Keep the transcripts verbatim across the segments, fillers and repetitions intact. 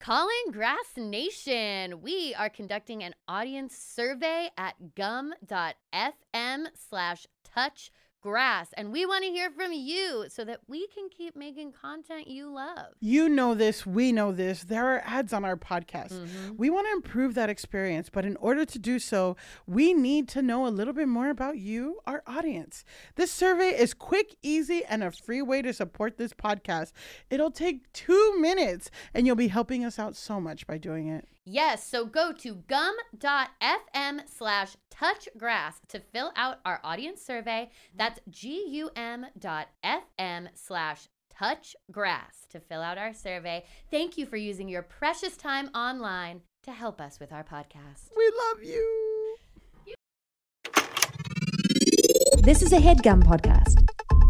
Calling Grass Nation. We are conducting an audience survey at gum.fm slash touch grass. And we want to hear from you so that we can keep making content you love. You know this. We know this. There are ads on our podcast. Mm-hmm. We want to improve that experience. But in order to do so, we need to know a little bit more about you, our audience. This survey is quick, easy, and a free way to support this podcast. It'll take two minutes, and you'll be helping us out so much by doing it. Yes, so go to gum.fm slash touchgrass to fill out our audience survey. That's gum.fm slash touchgrass to fill out our survey. Thank you for using your precious time online to help us with our podcast. We love you. This is a HeadGum podcast.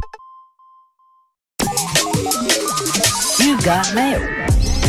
You got mail.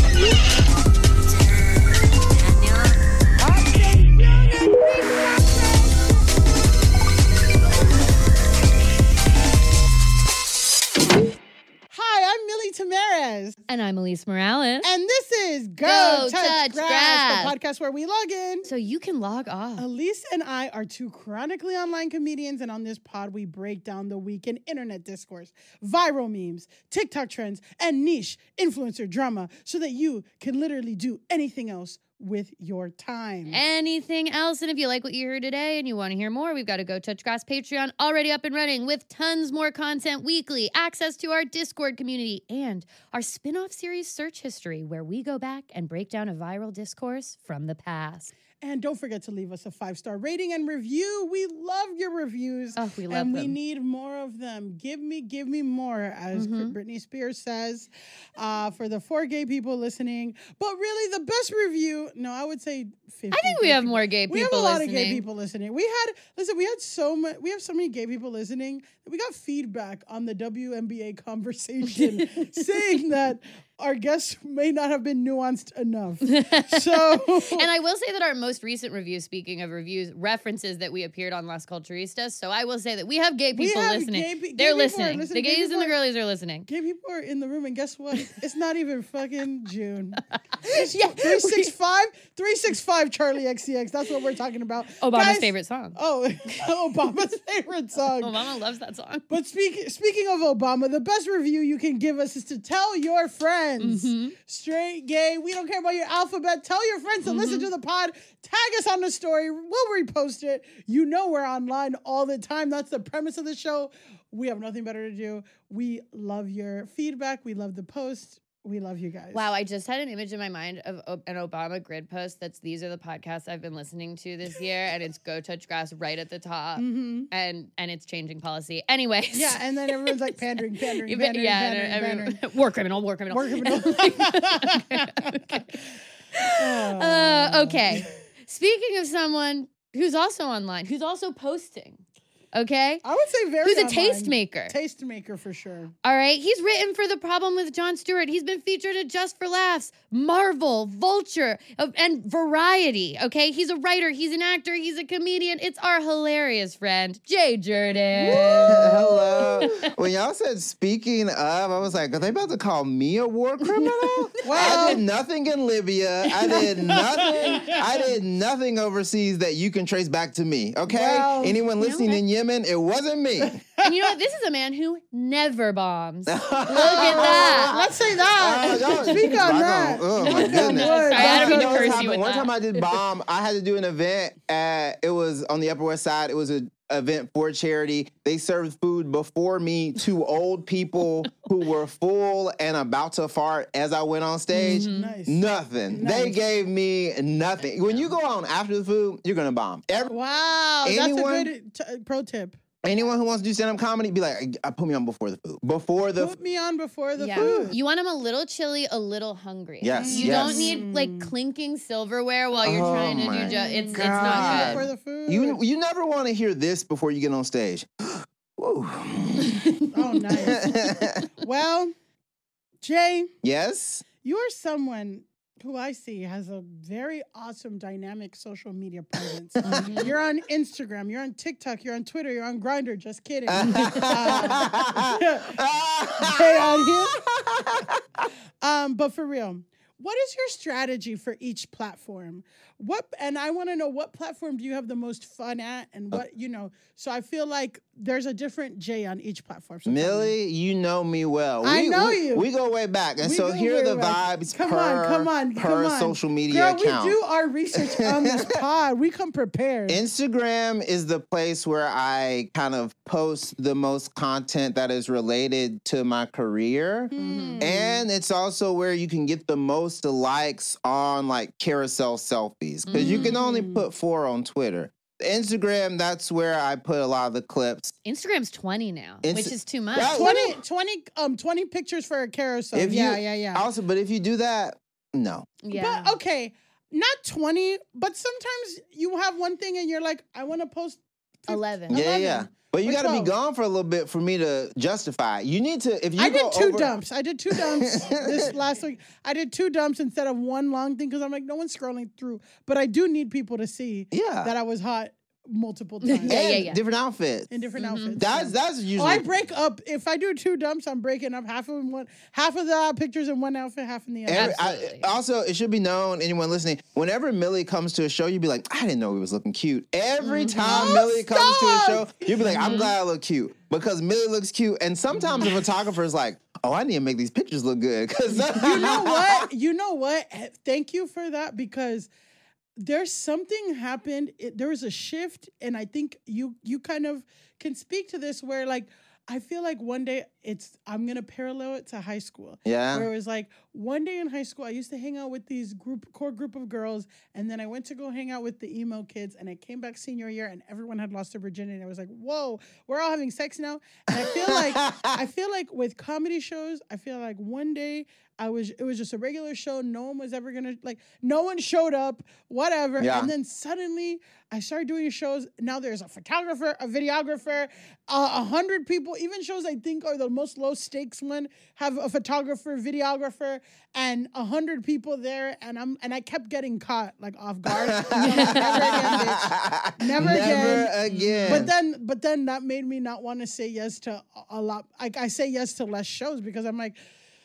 Tamares. And I'm Elise Morales. And this is Go, Go Touch, Touch Grass, Grass, the podcast where we log in. So you can log off. Elise and I are two chronically online comedians, and on this pod, we break down the week in internet discourse, viral memes, TikTok trends, and niche influencer drama so that you can literally do anything else with your time. Anything else? And if you like what you heard today and you want to hear more, we've got a Go Touch Grass Patreon already up and running with tons more content weekly, access to our Discord community, and our spin-off series Search History, where we go back and break down a viral discourse from the past. And don't forget to leave us a five-star rating and review. We love your reviews. Oh, we love and them. we need more of them. Give me, give me more, as Mm-hmm. Britney Spears says, uh, for the four gay people listening. But really, the best review, no, I would say fifty. I think we have more gay people We have a lot listening. of gay people listening. We had, listen, we had so much, we have so many gay people listening that we got feedback on the W N B A conversation saying that our guests may not have been nuanced enough. So, and I will say that our most recent review, speaking of reviews, references that we appeared on Las Culturistas. So I will say that we have gay We people have listening. gay pe- gay They're people are listening. listening. The Gay gays people and the are- girlies are listening. gay people are in the room, and guess what? It's not even fucking June. It's Yeah, three six five, three six five Charlie X C X. That's what we're talking about. Obama's Guys- favorite song. Oh, Obama's favorite song. Obama loves that song. But speak, speaking of Obama, the best review you can give us is to tell your friends. Mm-hmm. Straight, gay, we don't care about your alphabet. Tell your friends to Mm-hmm. listen to the pod. Tag us on the story. We'll repost it. You know we're online all the time. That's the premise of the show. We have nothing better to do. We love your feedback. We love the post. We love you guys. Wow, I just had an image in my mind of o- an Obama grid post that's these are the podcasts I've been listening to this year, and it's Go Touch Grass right at the top, Mm-hmm. and and it's changing policy. Anyways. Yeah, and then everyone's like pandering, pandering, You've pandering, been- yeah, pandering, and pandering. everyone- war criminal, war criminal. War criminal. okay, okay. Uh, okay. Speaking of someone who's also online, who's also posting, okay? I would say very Who's a online. tastemaker. Tastemaker for sure. All right, he's written for The Problem with Jon Stewart. He's been featured at Just for Laughs, Marvel, Vulture, uh, and Variety, okay? He's a writer, he's an actor, he's a comedian. It's our hilarious friend, Jay Jordan. Hello. When y'all said speaking of, I was like, are they about to call me a war criminal? Well- I did nothing in Libya. I did nothing. I did nothing overseas that you can trace back to me. Okay? Well, Anyone listening in Yemen, it wasn't me. And you know what? This is a man who never bombs. Look at that. Let's say that. Uh, y'all- Speak on rock that. Oh my Knock on goodness. wood. Sorry, I didn't mean to You know curse what's you with happened? One that. time I did bomb. I had to do an event. At, it was on the Upper West Side. It was a event for charity. They served food before me to old people who were full and about to fart as I went on stage. Nice. Nothing. They Nice. gave me nothing. When you go on after the food, you're gonna bomb. Every, Wow, Anyone- that's a good t- pro tip. anyone who wants to do stand-up comedy, be like, I put me on before the food. Before the Put me on before the Yeah. food. You want him a little chilly, a little hungry. Yes, You yes. don't need like clinking silverware while you're Oh trying to my do ju- it's it's God. not Before good. the food. you you never want to hear this before you get on stage. Whoa. Oh, nice. Well, Jay, Yes. you are someone who I see has a very awesome dynamic social media presence. You're on Instagram, you're on TikTok, you're on Twitter, you're on Grindr. Just kidding. Uh, Jay on here. Um, but for real, what is your strategy for each platform? What and I want to know what platform do you have the most fun at, and what you know. So I feel like there's a different Jay on each platform. So Millie, you know me well. I we, know we, you. We go way back, and We so go here are way the back. vibes Come per, on, come on, per come on. social media Girl, account. we do our research on this pod. We come prepared. Instagram is the place where I kind of post the most content that is related to my career. Mm. And it's also where you can get the most likes on like carousel selfies because you can only Mm. put four on Twitter. Instagram, that's where I put a lot of the clips. Instagram's twenty now, Insta- which is too much. That- twenty, twenty, um, twenty pictures for a carousel. If yeah, you- yeah, yeah. Also, but if you do that, no. Yeah. But okay, not twenty, but sometimes you have one thing and you're like, I want to post fifteen, eleven. Yeah, eleven. yeah. But you Or got to be twelve. gone for a little bit for me to justify. You need to, if you I go did two over, dumps. I did two dumps this last week. I did two dumps instead of one long thing because I'm like, no one's scrolling through. But I do need people to see Yeah. that I was hot multiple times Yeah, and yeah, yeah. different outfits. in different Mhm. outfits. That's that's Oh, usually. I break up. If I do two dumps, I'm breaking up half of them one, half of the pictures in one outfit, half in the other. Every, I, Absolutely. also, it should be known, anyone listening, whenever Millie comes to a show, you'd be like, I didn't know he was looking cute. Every time Oh, Millie comes to a show, stop! you'd be like, I'm Mhm. glad I look cute. Because Millie looks cute. And sometimes the photographer is like, oh, I need to make these pictures look good. Cause You know what? You know what? Eh, Thank you for that because there's something happened. It, there was a shift, and I think you you kind of can speak to this where like I feel like one day it's I'm gonna parallel it to high school. Yeah. Where it was like one day in high school, I used to hang out with these group core group of girls, and then I went to go hang out with the emo kids, and I came back senior year, and everyone had lost their virginity. I was like, whoa, we're all having sex now. And I feel like I feel like with comedy shows, I feel like one day I was it was just a regular show. No one was ever gonna like no one showed up, whatever. Yeah. And then suddenly I started doing shows. Now there's a photographer, a videographer, uh, a hundred people. Even shows I think are the most low stakes one have a photographer, videographer, and a hundred people there. And I'm and I kept getting caught like off guard. So I'm like, never again, bitch. Never, Never again. again. But then, but then that made me not want to say yes to a- a lot. Like I say yes to less shows because I'm like,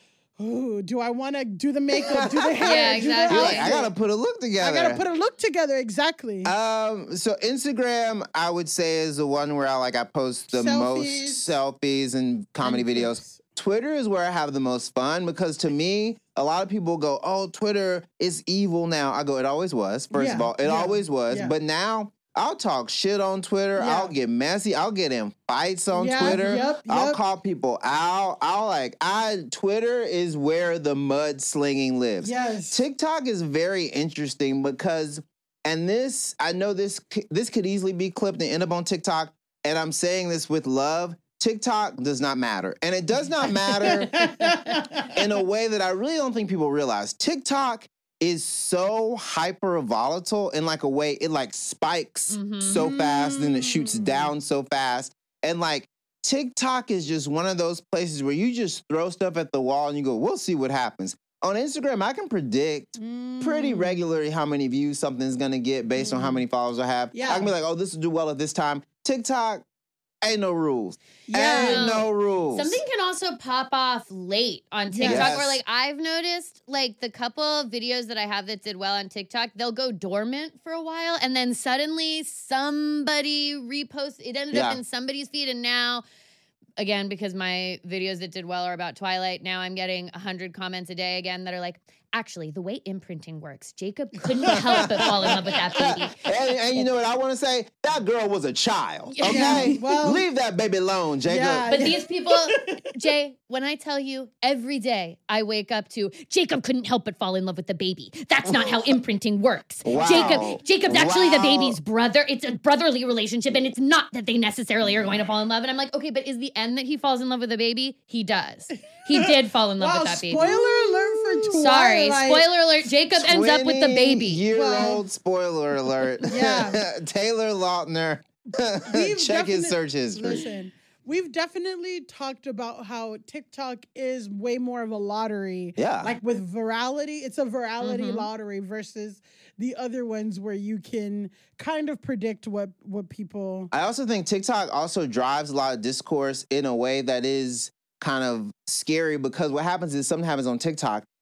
ooh, do I want to do the makeup, do the hair, Yeah, do the exactly. You're like, I outfit? gotta put a look I together. gotta put a look together exactly. Um, so Instagram, I would say, is the one where I like I post the Selfies. most selfies and comedy And videos. clips. Twitter is where I have the most fun because to me, a lot of people go, "Oh, Twitter is evil now." I go, "It always was." First of Yeah, all, it yeah, always was, yeah. but now I'll talk shit on Twitter. Yeah. I'll get messy. I'll get in fights on Yeah, Twitter. yep, I'll yep. call people out. I'll like I Twitter is where the mud slinging lives. Yes. TikTok is very interesting because, and this, I know this c- this could easily be clipped and end up on TikTok, and I'm saying this with love. TikTok does not matter. And it does not matter in a way that I really don't think people realize. TikTok is so hyper volatile in like a way it like spikes Mhm. so fast, then it shoots Mm. down so fast. And like TikTok is just one of those places where you just throw stuff at the wall and you go, we'll see what happens. On Instagram, I can predict pretty Mm. regularly how many views something's gonna get based on how many followers I have. Yeah. I can be like, oh, this will do well at this time. TikTok, ain't no rules. Yeah. Ain't no rules. Something can also pop off late on TikTok Yes. where like I've noticed like the couple of videos that I have that did well on TikTok, they'll go dormant for a while and then suddenly somebody reposts it ended Yeah. up in somebody's feed and now again because my videos that did well are about Twilight, now I'm getting one hundred comments a day again that are like actually the way imprinting works, Jacob couldn't help but fall in love with that baby. and, and you know what I want to say? That girl was a child. Yeah, Okay, well- leave that baby alone, Jacob. Yeah. But these people, Jay, when I tell you every day I wake up to Jacob couldn't help but fall in love with the baby. That's not how imprinting works. Wow. Jacob, Jacob's actually the Wow. baby's brother. It's a brotherly relationship, and it's not that they necessarily are going to fall in love. And I'm like, okay, but is the end that he falls in love with the baby? He does. He did fall in love Wow, with that baby. spoiler alert for Twilight. Sorry, spoiler alert. Jacob ends up with the baby. Year Well, old spoiler alert. yeah. Taylor Lautner. We've Check his definite- search history. Listen, we've definitely talked about how TikTok is way more of a lottery. Yeah. Like with virality, it's a virality Mhm. lottery versus the other ones where you can kind of predict what what people. I also think TikTok also drives a lot of discourse in a way that is kind of scary because what happens is something happens on TikTok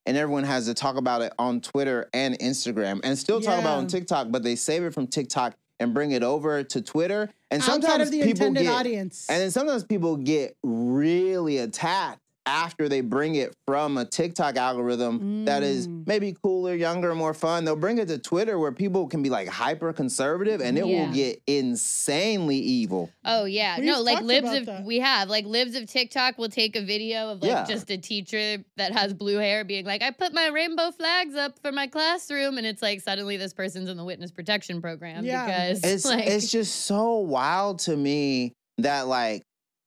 and everyone has to talk about it on Twitter and Instagram and still talk about it on Yeah. TikTok, but they save it from TikTok and bring it over to Twitter. And sometimes Outside of the people intended get, audience. and then sometimes people get really attacked after they bring it from a TikTok algorithm that is Mm. maybe cooler, younger, more fun. They'll bring it to Twitter where people can be like hyper conservative and it Yeah. will get insanely evil. Oh yeah, We've no, like talked libs about of that. we have like libs of TikTok will take a video of like Yeah. just a teacher that has blue hair being like, I put my rainbow flags up for my classroom, and it's like suddenly this person's in the witness protection program Yeah. because It's like it's just so wild to me that like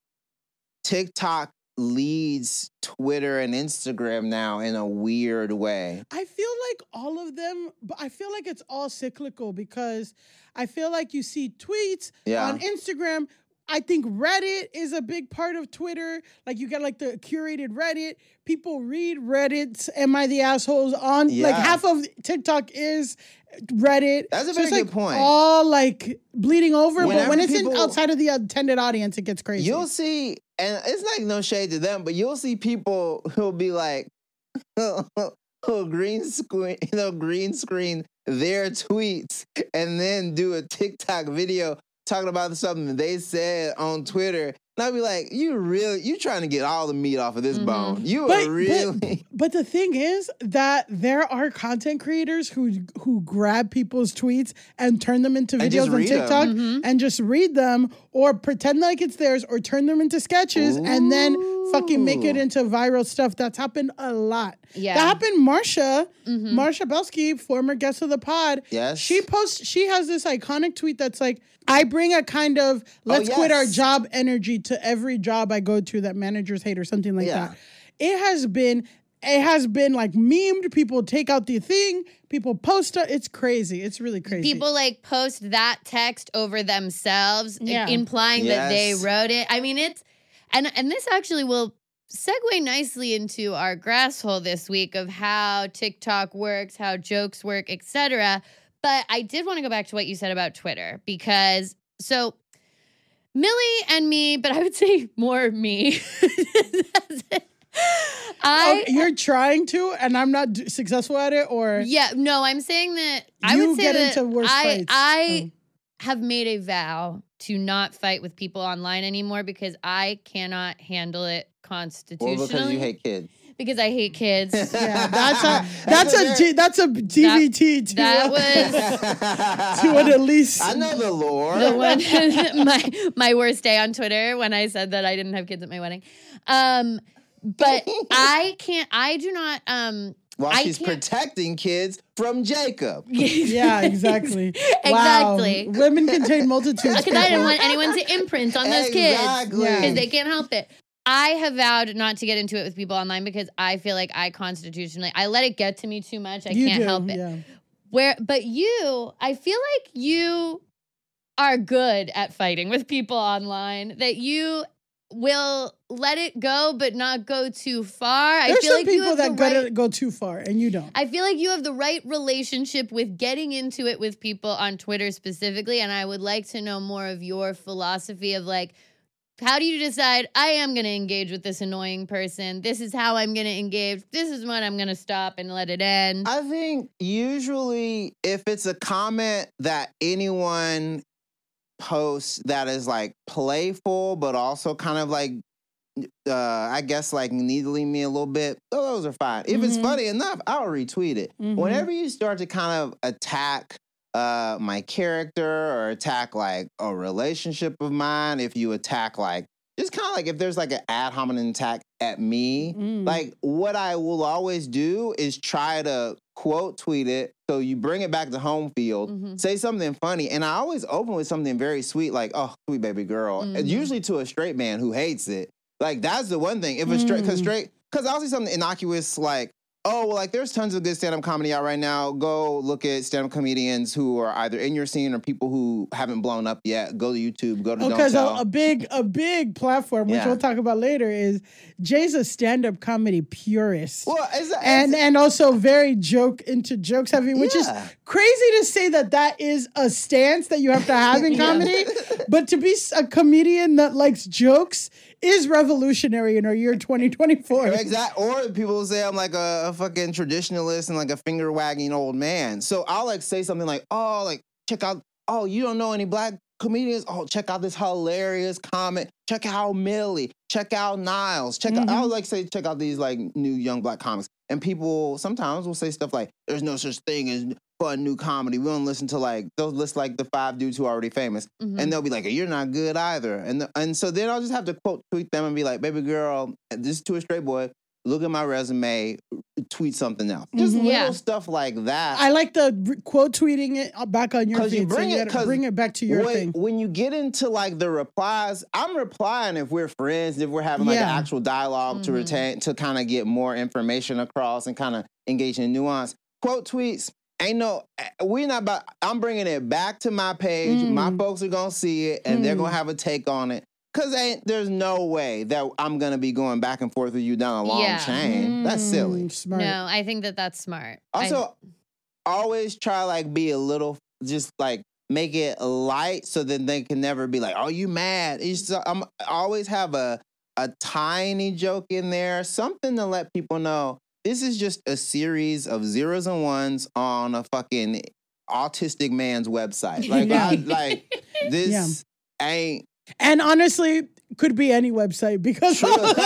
TikTok leads Twitter and Instagram now in a weird way. I feel like all of them, but I feel like it's all cyclical because I feel like you see tweets Yeah. on Instagram. I think Reddit is a big part of Twitter. Like you get like the curated Reddit. People read Reddit's Am I the Assholes on like Yeah. half of TikTok is Reddit. That's a So very it's good like point. all like bleeding over. But Whenever when it's in people- outside of the intended audience, it gets crazy. You'll see, and it's like no shade to them, but you'll see people who'll be like, who'll green screen, you know, green screen their tweets and then do a TikTok video talking about something they said on Twitter. And I'll be like, you really, you trying to get all the meat off of this Mhm. bone. You But- are really. But the thing is that there are content creators who who grab people's tweets and turn them into And videos just on read 'em. TikTok Mhm. and just read them or pretend like it's theirs or turn them into sketches and then fucking make it Ooh. into viral stuff. That's happened a lot. yeah. That happened Marsha, Mhm. Marsha Belsky, former guest of the pod. Yes. She posts, she has this iconic tweet that's like, I bring a kind of let's quit our yes. job energy to every job I go to that managers hate or something like Yeah. that. It has been, it has been like memed. People take out the thing, people post it. It's crazy. It's really crazy. People like post that text over themselves, i- Yeah. implying that they Yes. wrote it. I mean, it's and and this actually will segue nicely into our grass hole this week of how TikTok works, how jokes work, et cetera. But I did want to go back to what you said about Twitter because so Millie and me, but I would say more me. I Oh, you're trying to, and I'm not d- successful at it, or yeah, no, I'm saying that I You would say get that into worse I fights. I Oh. have made a vow to not fight with people online anymore because I cannot handle it Or constitutionally. because you hate kids. Because I hate kids. yeah, that's a that's a very- T- that's a D V T to that uh, to an at least. I know the lore. the one my my worst day on Twitter when I said that I didn't have kids at my wedding. Um, but I can't. I do not. Um, While I she's can't- protecting kids from Jacob. Yeah, exactly. Exactly. Wow. Women contain multitudes. Because I didn't people. want anyone to imprint on those kids. Exactly. Yeah. Because they can't help it. I have vowed not to get into it with people online because I feel like I constitutionally I let it get to me too much. I You can't do, help it. Yeah. Where but you, I feel like you are good at fighting with people online. That you will let it go but not go too far. I There's feel some like you people have that the go, right to go too far, and you don't. I feel like you have the right relationship with getting into it with people on Twitter specifically. And I would like to know more of your philosophy of like, how do you decide I am going to engage with this annoying person? This is how I'm going to engage. This is when I'm going to stop and let it end. I think usually if it's a comment that anyone posts that is like playful, but also kind of like, uh, I guess like needling me a little bit, oh, those are fine. If it's Mhm. funny enough, I'll retweet it. Mhm. Whenever you start to kind of attack uh, my character or attack like a relationship of mine, if you attack like, just kind of like if there's like an ad hominem attack at me, Mm. like what I will always do is try to quote tweet it. So you bring it back to home field, Mhm. say something funny. And I always open with something very sweet, like, oh, sweet baby girl. And Mhm. usually to a straight man who hates it. Like that's the one thing. If a straight, cause Mm. straight, cause I'll see something innocuous like, oh, well, like there's tons of good stand-up comedy out right now. Go look at stand-up comedians who are either in your scene or people who haven't blown up yet. Go to YouTube, go to Don't Because Tell. a, a big, a big platform, which Yeah. we'll talk about later, is Jay's a stand-up comedy purist. well, it's, it's, and and also very joke into jokes heavy, which Yeah. is crazy to say that that is a stance that you have to have in Yeah. comedy. But to be s- a comedian that likes jokes is revolutionary in our year twenty twenty-four. Exactly. Or people will say I'm like a, a fucking traditionalist and like a finger wagging old man. So I'll like say something like, oh, like check out, oh, you don't know any black comedians? Oh, check out this hilarious comment. Check out Millie. Check out Niles. Check mm-hmm. out, I'll like say, check out these like new young black comics. And people sometimes will say stuff like, there's no such thing as fun new comedy. We don't listen to like, they'll list like the five dudes who are already famous. Mm-hmm. And they'll be like, you're not good either. And the, and so then I'll just have to quote tweet them and be like, baby girl, this is to a straight boy. Look at my resume, tweet something else. Just mm-hmm. little yeah. stuff like that. I like the re- quote tweeting it back on your feed. You bring, so you it, bring it back to your when, thing. When you get into like the replies, I'm replying if we're friends, if we're having like yeah. an actual dialogue mm-hmm. to retain, to kind of get more information across and kind of engage in nuance. Quote tweets, ain't no, we're not about, I'm bringing it back to my page. Mm. My folks are going to see it and mm. they're going to have a take on it. Because ain't there's no way that I'm going to be going back and forth with you down a long yeah. chain. Mm, that's silly. Smart. No, I think that that's smart. Also, I... always try like be a little, just like make it light so that they can never be like, oh, you mad? It's just, I'm, I always have a, a tiny joke in there, something to let people know this is just a series of zeros and ones on a fucking autistic man's website. Like, yeah. I, like this yeah. ain't. And honestly, could be any website because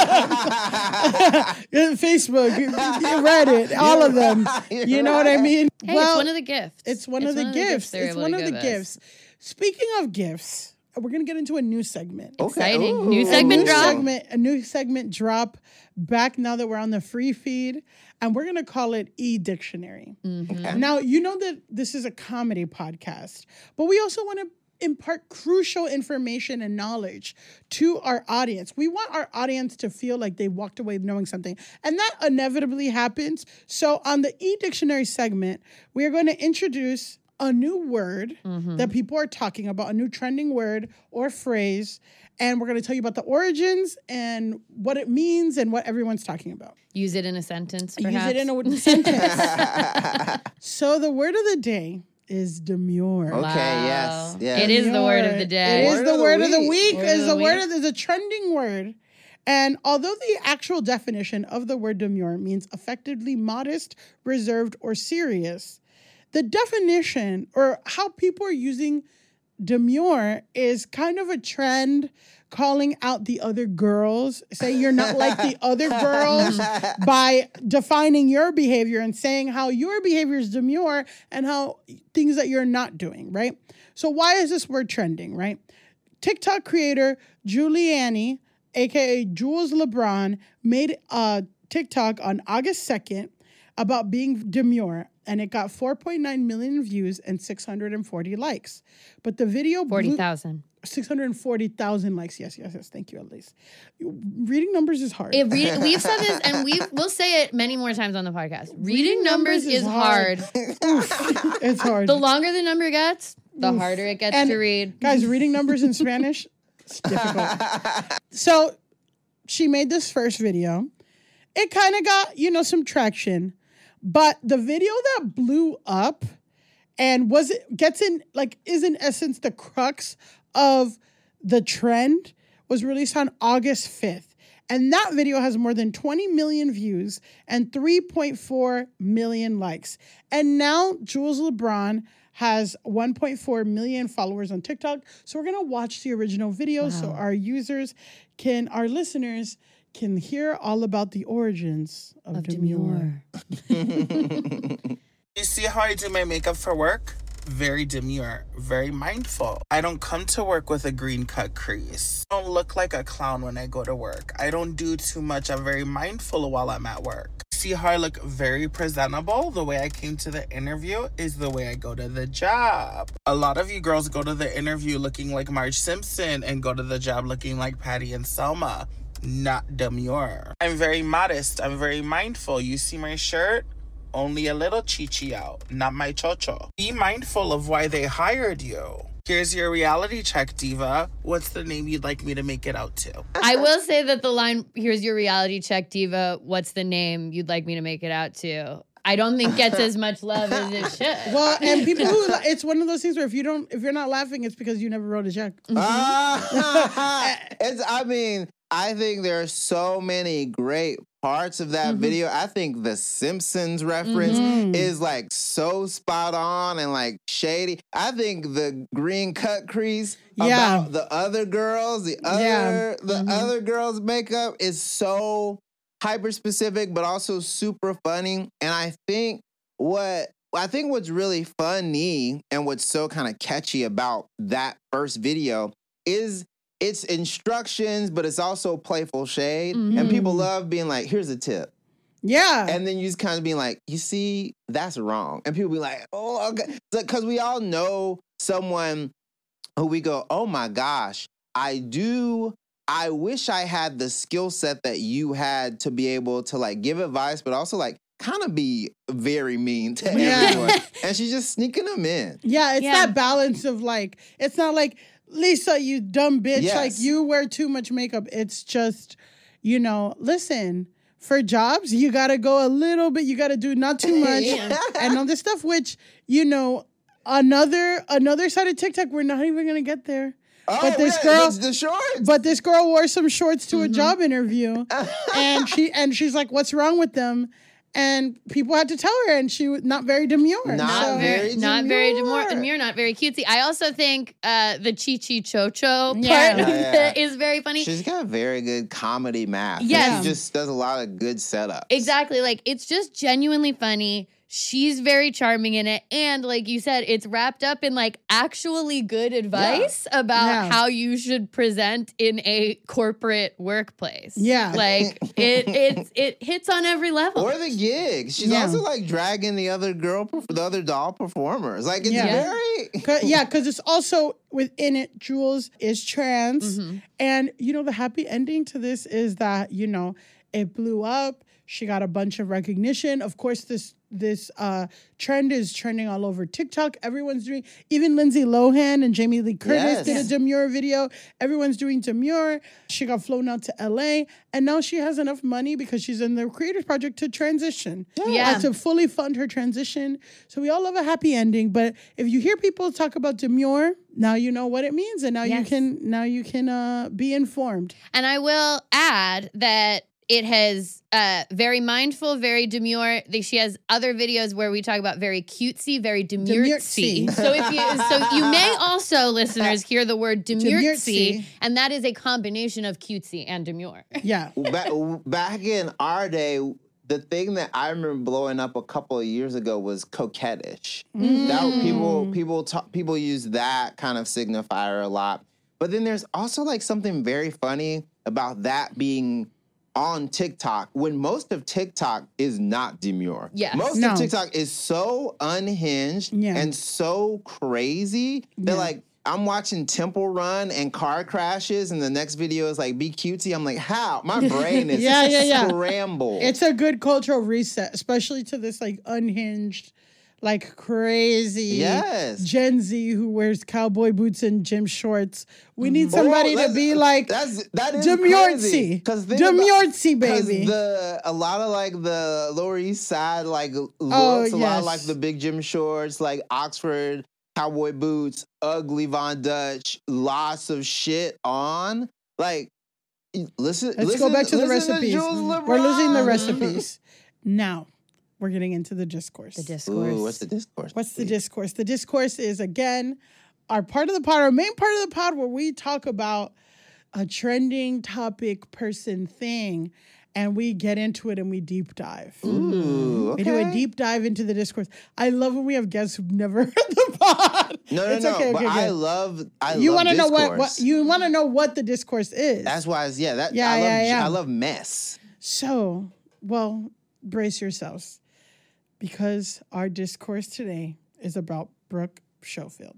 Facebook, Reddit, all of them. You know what I mean? Hey, well, it's one of the gifts. It's one it's of the one gifts. It's one of the gifts. Speaking of gifts, we're gonna get into a new segment. Okay. Exciting. Ooh. New segment a new drop. Segment, a new segment drop back now that we're on the free feed. And we're going to call it E-Dictionary. Mm-hmm. Okay. Now, you know that this is a comedy podcast, but we also want to impart crucial information and knowledge to our audience. We want our audience to feel like they walked away knowing something. And that inevitably happens. So on the E-Dictionary segment, we are going to introduce a new word mm-hmm. that people are talking about, a new trending word or phrase. And we're going to tell you about the origins and what it means and what everyone's talking about. Use it in a sentence, perhaps. Use it in a sentence. So the word of the day is demure. Okay, wow. yes. yes. It is the word of the day. It is the word of the week. It is the word of the, the trending word. And although the actual definition of the word demure means effectively modest, reserved, or serious, the definition or how people are using demure is kind of a trend calling out the other girls. Say you're not like the other girls by defining your behavior and saying how your behavior is demure and how things that you're not doing, right? So why is this word trending, right? TikTok creator Giuliani, a k a. Jules LeBron, made a TikTok on August second about being demure, and it got four point nine million views and six hundred forty likes. But the video... forty thousand. six hundred forty thousand likes. Yes, yes, yes. Thank you, Elise. Reading numbers is hard. It read, we've said this, and we we'll say it many more times on the podcast. Reading, reading numbers, numbers is hard. hard. It's hard. The longer the number gets, the Oof. harder it gets and to read. Guys, reading numbers in Spanish, it's difficult. So she made this first video. It kind of got, you know, some traction. But the video that blew up and was it gets in, like, is in essence the crux of the trend was released on August fifth. And that video has more than twenty million views and three point four million likes. And now Jules LeBron has one point four million followers on TikTok. So we're going to watch the original video wow. so our users can, our listeners can hear all about the origins of, of demure. demure. You see how I do my makeup for work? Very demure, very mindful. I don't come to work with a green cut crease. I don't look like a clown when I go to work. I don't do too much. I'm very mindful while I'm at work. See how I look very presentable? The way I came to the interview is the way I go to the job. A lot of you girls go to the interview looking like Marge Simpson and go to the job looking like Patty and Selma. Not demure. I'm very modest. I'm very mindful. You see my shirt? Only a little chichi out, not my chocho. Be mindful of why they hired you. Here's your reality check, diva. What's the name you'd like me to make it out to? I will say that the line, here's your reality check, diva. What's the name you'd like me to make it out to? I don't think gets as much love as it should. Well, and people who, it's one of those things where if you don't, if you're not laughing, it's because you never wrote a check. Mm-hmm. Uh, it's, I mean, I think there are so many great parts of that Mm-hmm. video. I think the Simpsons reference Mhm. is like so spot on and like shady. I think the green cut crease Yeah. about the other girls, the other Yeah. the Mm-hmm. other girls' makeup is so hyper specific, but also super funny. And I think what I think what's really funny and what's so kind of catchy about that first video is it's instructions, but it's also playful shade. Mm-hmm. And people love being like, here's a tip. Yeah. And then you just kind of being like, you see, that's wrong. And people be like, oh, okay. Because we all know someone who we go, oh my gosh, I do. I wish I had the skill set that you had to be able to like give advice, but also like kind of be very mean to Yeah. everyone. And she's just sneaking them in. Yeah, it's Yeah. that balance of like, it's not like, Lisa, you dumb bitch, Yes. like you wear too much makeup. It's just, you know, listen, for jobs, you got to go a little bit, you got to do not too much Yeah. and all this stuff, which, you know, another another side of TikTok, we're not even going to get there. Oh, But this yeah, girl- the, the shorts. But this girl wore some shorts to a Mm-hmm. job interview and she and she's like, what's wrong with them? And people had to tell her, and she was not very demure. Not Not So- very, very not very demure, demure. demure, not very cutesy. I also think uh, the Chi Chi Cho Cho part Yeah. of Yeah. it is very funny. She's got very good comedy math. Yes. She just does a lot of good setups. Exactly. Like, it's just genuinely funny. She's very charming in it. And like you said, it's wrapped up in like actually good advice about Yeah. how you should present in a corporate workplace. Yeah. Like it it it hits on every level. Or the gig. She's Yeah. also like dragging the other girl, perf- the other doll performers. Like it's Yeah. very. 'Cause- yeah, because it's also within it, Jules is trans. Mm-hmm. And, you know, the happy ending to this is that, you know, it blew up. She got a bunch of recognition. Of course, this this uh, trend is trending all over TikTok. Everyone's doing, even Lindsay Lohan and Jamie Lee Curtis Yes. did a demure video. Everyone's doing demure. She got flown out to L A, and now she has enough money because she's in the Creators Project to transition. Yeah. Uh, to fully fund her transition. So we all love a happy ending. But if you hear people talk about demure, now you know what it means, and now you Yes. can now you can uh, be informed. And I will add that it has uh, very mindful, very demure. They, she has other videos where we talk about very cutesy, very demurtsy. Demurtsy. So if you, so you may also, listeners, hear the word demurtsy, Demurtsy. and that is a combination of cutesy and demure. Yeah. back, back in our day, the thing that I remember blowing up a couple of years ago was coquettish. That people people talk, people use that kind of signifier a lot. But then there's also like something very funny about that being on TikTok when most of TikTok is not demure. Yes. Most No. of TikTok is so unhinged Yeah. and so crazy that Yeah. like I'm watching Temple Run and car crashes, and the next video is like, be cutesy. I'm like, how? My brain is Yeah, yeah, yeah. scrambled. It's a good cultural reset, especially to this like unhinged, like crazy Yes. Gen Z who wears cowboy boots and gym shorts. We need somebody Well, to be that's- like that's that is demurtsy. crazy. Because Demurtsy, baby. the a lot of like the Lower East Side like looks a lot Oh, yes. like the big gym shorts, like Oxford cowboy boots, ugly Von Dutch, lots of shit on. Like, listen. Let's listen, go back to the listen recipes. Jules We're losing the LeBron. recipes. Now, we're getting into the discourse. The discourse. Ooh, what's the discourse? What's the discourse? The discourse is, again, our part of the pod, our main part of the pod where we talk about a trending topic, person, thing, and we get into it and we deep dive. Ooh, We do a okay. deep dive into the discourse. I love when we have guests who've never heard the pod. No, no, It's no. okay, but okay, I good. love. I You want to know what, what you want to know what the discourse is. That's why. It's, yeah, that. Yeah, I love, yeah, yeah. I love mess. So, well, brace yourselves because our discourse today is about Brooke Schofield.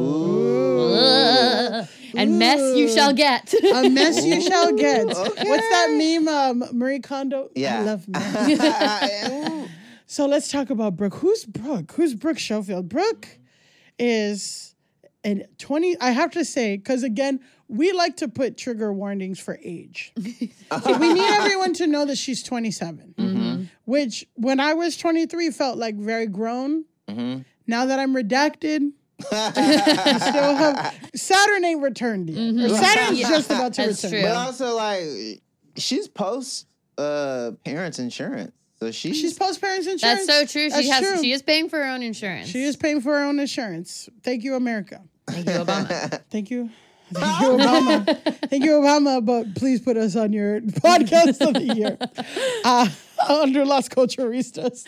Ugh. And mess you shall get. A mess you shall get. Okay. What's that meme? Um, Marie Kondo. Yeah. I love mess. So let's talk about Brooke. Who's Brooke? Who's Brooke Schofield? Brooke is an twenty. I have to say, because again, we like to put trigger warnings for age. So we need everyone to know that she's twenty-seven, which when I was twenty-three felt like very grown. Mhm. Now that I'm redacted, You still have Saturn ain't returned yet. Mhm. Or Saturn's Yeah. just about to That's return. true. But also, like, she's post uh, parents insurance. So she's, She's post parents insurance. That's so true. She That's has. true. She is paying for her own insurance. She is paying for her own insurance. Thank you, America. Thank you, Obama. Thank you. Thank you, Obama. Thank you, Obama. But please put us on your podcast of the year uh, under Las Culturistas.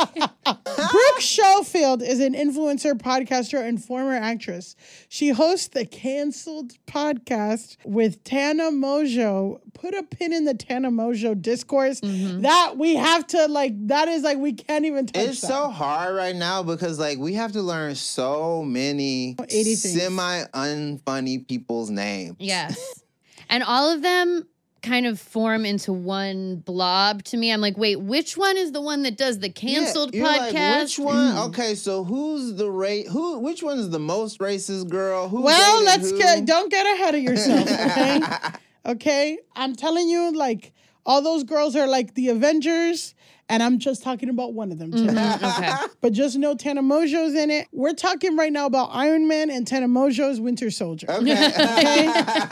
Brooke Schofield is an influencer, podcaster, and former actress. She hosts the Canceled podcast with Tana Mojo. Put a pin in the Tana Mojo discourse. Mm-hmm. That we have to, like, that is like, we can't even touch It's that. so hard right now because like we have to learn so many eighty things. semi unfunny people's names. Yes. And all of them kind of form into one blob to me. I'm like, wait, which one is the one that does the canceled Yeah, you're podcast? Like, which one? Okay, so who's the rate? Who? Which one is the most racist girl? Who? Well, dated let's who? get, don't get ahead of yourself, okay? Okay? I'm telling you, like, all those girls are like the Avengers, and I'm just talking about one of them today. Mhm, okay. But just know Tana Mojo's in it. We're talking right now about Iron Man and Tana Mojo's Winter Soldier. Okay.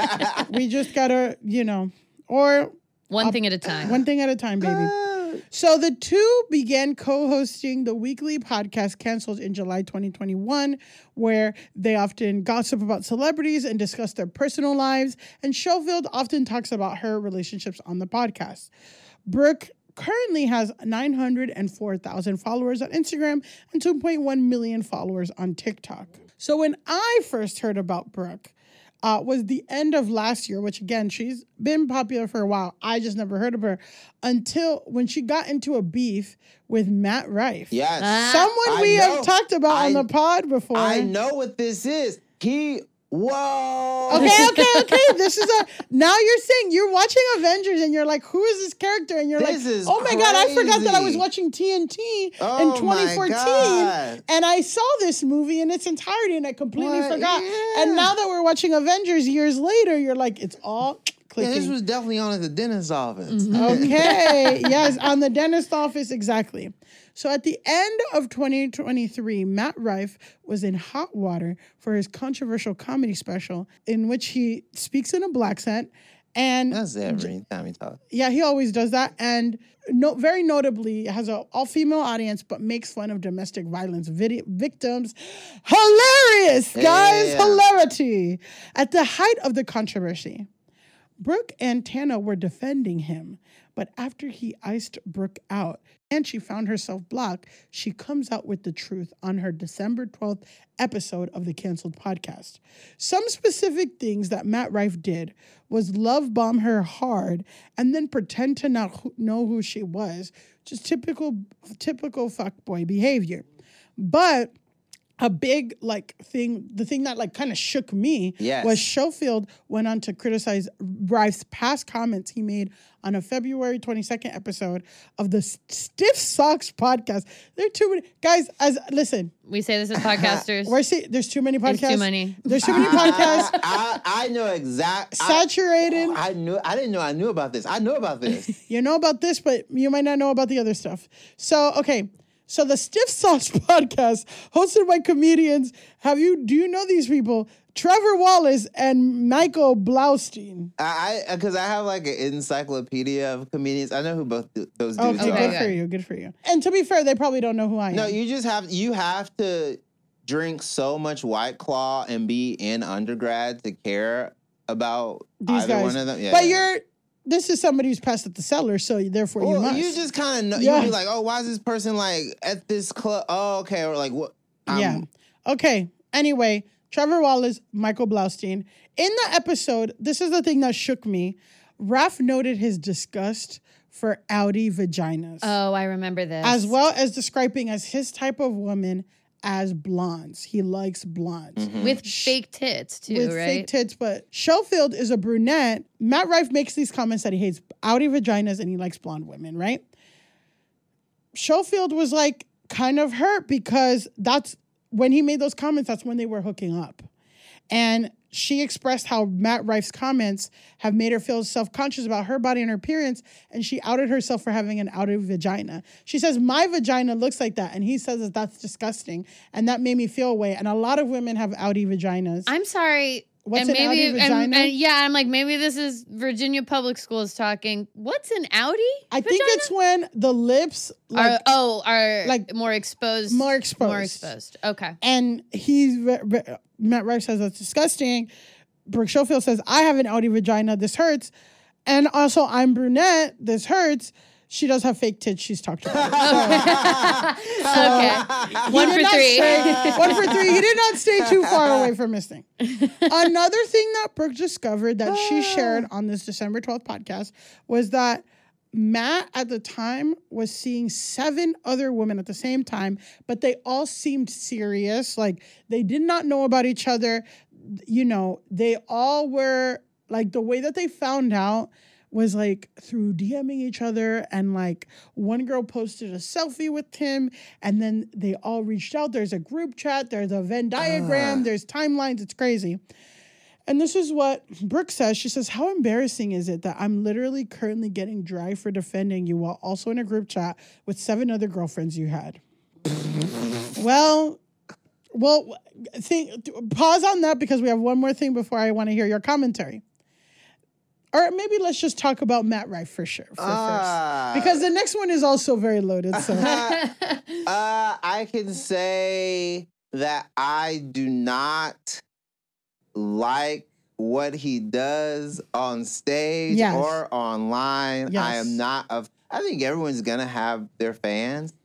We just gotta, you know, or One thing at a time. one thing at a time, baby. So the two began co-hosting the weekly podcast Canceled in July twenty twenty-one, where they often gossip about celebrities and discuss their personal lives. And Schofield often talks about her relationships on the podcast. Brooke currently has nine hundred four thousand followers on Instagram and two point one million followers on TikTok. So when I first heard about Brooke, Uh, was the end of last year, which again, she's been popular for a while. I just never heard of her until when she got into a beef with Matt Rife. Yes. Ah. Someone I we know. have talked about I- on the pod before. I know what this is. He. Whoa. Okay, okay, okay. This is a now you're saying you're watching Avengers and you're like, who is this character? And you're This like, is oh my god, I forgot that I was crazy. watching T N T Oh in my twenty fourteen, God. and I saw this movie in its entirety, and I completely What? forgot. Yeah. And now that we're watching Avengers years later, you're like, it's all Yeah, clicking. this was definitely on at the dentist's office. Okay. Yes, on the dentist office, exactly. So at the end of twenty twenty-three, Matt Rife was in hot water for his controversial comedy special in which he speaks in a black accent. And That's every time he talks. yeah, he always does that. And no, very notably has an all-female audience, but makes fun of domestic violence video, victims. Hilarious, guys. Yeah. Hilarity. At the height of the controversy, Brooke and Tana were defending him, but after he iced Brooke out and she found herself blocked, she comes out with the truth on her December twelfth episode of the Canceled podcast. Some specific things that Matt Rife did was love bomb her hard and then pretend to not who- know who she was, just typical typical fuckboy behavior. But a big like thing, the thing that like kind of shook me Yes. was Schofield went on to criticize Rife's past comments he made on a February twenty-second episode of the Stiff Socks podcast. There are too many guys. As listen, We say this as podcasters. we're see, there's too many podcasts. There's too many. There's too many podcasts. I, I know exact. I- Saturated. I knew. I didn't know. I knew about this. I know about this. You know about this, but you might not know about the other stuff. So, okay. So the Stiff Sauce podcast, hosted by comedians, have you, do you know these people? Trevor Wallace and Michael Blaustein. I because I, I have like an encyclopedia of comedians. I know who both th- those dudes Okay, are. good Okay. for you, good for you. And to be fair, they probably don't know who I am. No, you just have you have to drink so much White Claw and be in undergrad to care about These either guys. one of them. Yeah, but yeah. you're, this is somebody who's passed at the cellar, so therefore you Well, must. you just kind of know. Yeah. You'll be like, oh, why is this person like at this club? Oh, okay, or like what? Um, yeah. Okay. Anyway, Trevor Wallace, Michael Blaustein. In the episode, this is the thing that shook me. Raph noted his disgust for Audi vaginas, Oh, I remember this. as well as describing as his type of woman as blondes. He likes blondes. With fake tits, too, With right? fake tits, but Schofield is a brunette. Matt Rife makes these comments that he hates Audi vaginas and he likes blonde women, right? Schofield was like kind of hurt because that's when he made those comments, that's when they were hooking up. And she expressed how Matt Rife's comments have made her feel self-conscious about her body and her appearance, and she outed herself for having an outed vagina. She says, my vagina looks like that, and he says that that's disgusting, and that made me feel away. And a lot of women have outie vaginas. I'm sorry. What's and an maybe, outie and- vagina? and yeah, I'm like, maybe this is Virginia Public Schools talking. What's an outie I think vagina? it's when the lips, like, are, oh, are like, like more exposed. more exposed. More exposed. Okay. and he's, Matt Rife says that's disgusting. Brooke Schofield says, I have an outie vagina. This hurts. And also, I'm brunette. This hurts. She does have fake tits. She's talked about. So, Okay. he One did for not three. stray- one for three. He did not stay too far away from this thing. Another thing that Brooke discovered that she shared on this December twelfth podcast was that Matt at the time was seeing seven other women at the same time, but they all seemed serious. Like they did not know about each other. You know, they all were like, the way that they found out was like through DMing each other, and like one girl posted a selfie with him, and then they all reached out. There's a group chat, there's a Venn diagram, uh. there's timelines. It's crazy. And this is what Brooke says. She says, how embarrassing is it that I'm literally currently getting dragged for defending you while also in a group chat with seven other girlfriends you had? well, well, think, pause on that because we have one more thing before I want to hear your commentary. Or maybe let's just talk about Matt Rife for sure for uh, first. Because the next one is also very loaded. So uh, I can say that I do not like what he does on stage Yes. or online. Yes. I am not of I think everyone's gonna have their fans.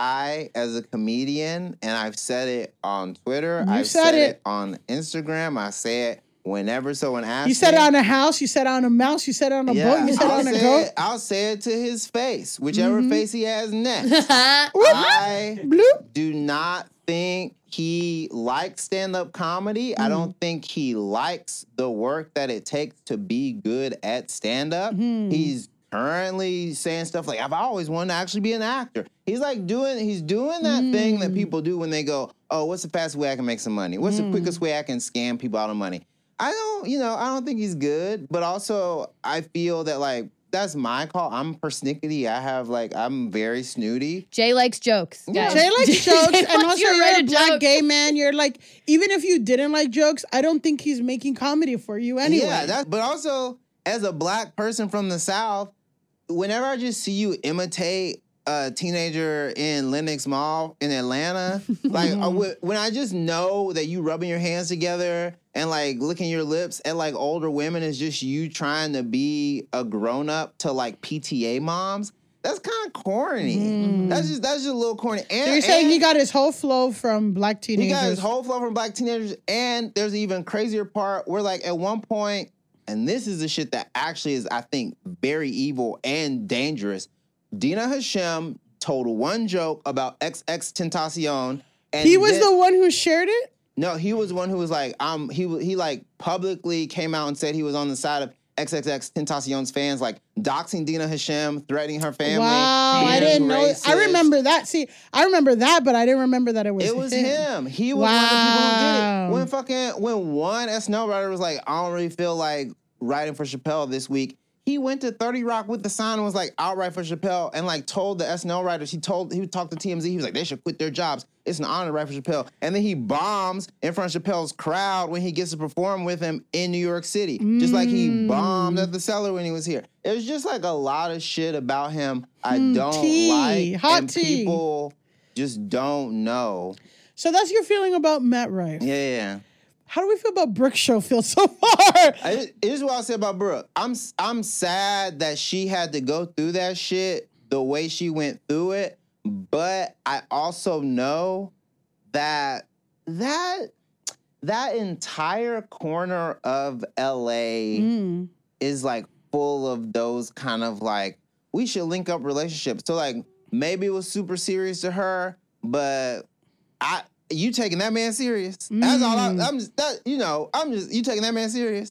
I, as a comedian, and I've said it on Twitter, You I've said said it. it on Instagram, I say it whenever someone asks you said me. it on a house, you said it on a mouse, you said it on a boat, you said it I'll on a say goat. It, I'll say it to his face, whichever Mm-hmm. face he has next. Whoop. I Bloop. do not think he likes stand-up comedy. Mm. I don't think he likes the work that it takes to be good at stand-up. Mm. He's currently saying stuff like, I've always wanted to actually be an actor. He's like doing, he's doing that Mm. thing that people do when they go, oh, what's the fastest way I can make some money? What's Mm. the quickest way I can scam people out of money? I don't, you know, I don't think he's good, but also I feel that like, that's my call. I'm persnickety. I have like, I'm very snooty. Jay likes jokes. Yeah. guys. Jay likes jokes, Jay and wants also you to you're write a black joke. gay man. You're like, even if you didn't like jokes, I don't think he's making comedy for you anyway. Yeah, that, but also as a black person from the South, whenever I just see you imitate a teenager in Lenox Mall in Atlanta, like I would- when I just know that you rubbing your hands together and like licking your lips at like older women is just you trying to be a grown up to like P T A moms. That's kind of corny. That's just that's just a little corny. And, So you're saying and he got his whole flow from black he teenagers? got his whole flow from black teenagers, and there's an even crazier part where like at one point, and this is the shit that actually is I think very evil and dangerous. Dina Hashem told one joke about X X Tentacion, and he was then- the one who shared it? no, he was the one who was like, um, he he like publicly came out and said he was on the side of X X X Tentacion's fans, like doxing Dina Hashem, threatening her family. Wow, I being didn't know. I racist. remember that. See, I remember that, but I didn't remember that it was It was him. him. He was one of the people who did Wow. it. When fucking when one S N L writer was like, I don't really feel like writing for Chappelle this week. He went to thirty Rock with the sign and was like, I'll write for Chappelle, and like told the S N L writers, he told he talked to T M Z, he was like, they should quit their jobs. It's an honor to write for Chappelle. And then he bombs in front of Chappelle's crowd when he gets to perform with him in New York City. Just like he bombed at the Cellar when he was here. It was just like a lot of shit about him I Mm, don't tea. like. Hot and tea. people just don't know. So that's your feeling about Matt Rife. Yeah, yeah. How do we feel about Brooke Schofield so far? I, it is what I said about Brooke. I'm I'm sad that she had to go through that shit the way she went through it, but I also know that that that entire corner of L A Mm. is like full of those kind of like we should link up relationships. So like maybe it was super serious to her, but I. You taking that man serious? That's all. I, Mm. I'm just that. You know, I'm just you taking that man serious.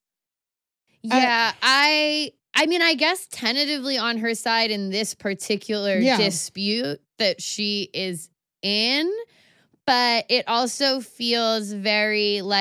Yeah, I I mean, I guess tentatively on her side in this particular Yeah. dispute that she is in, but it also feels very like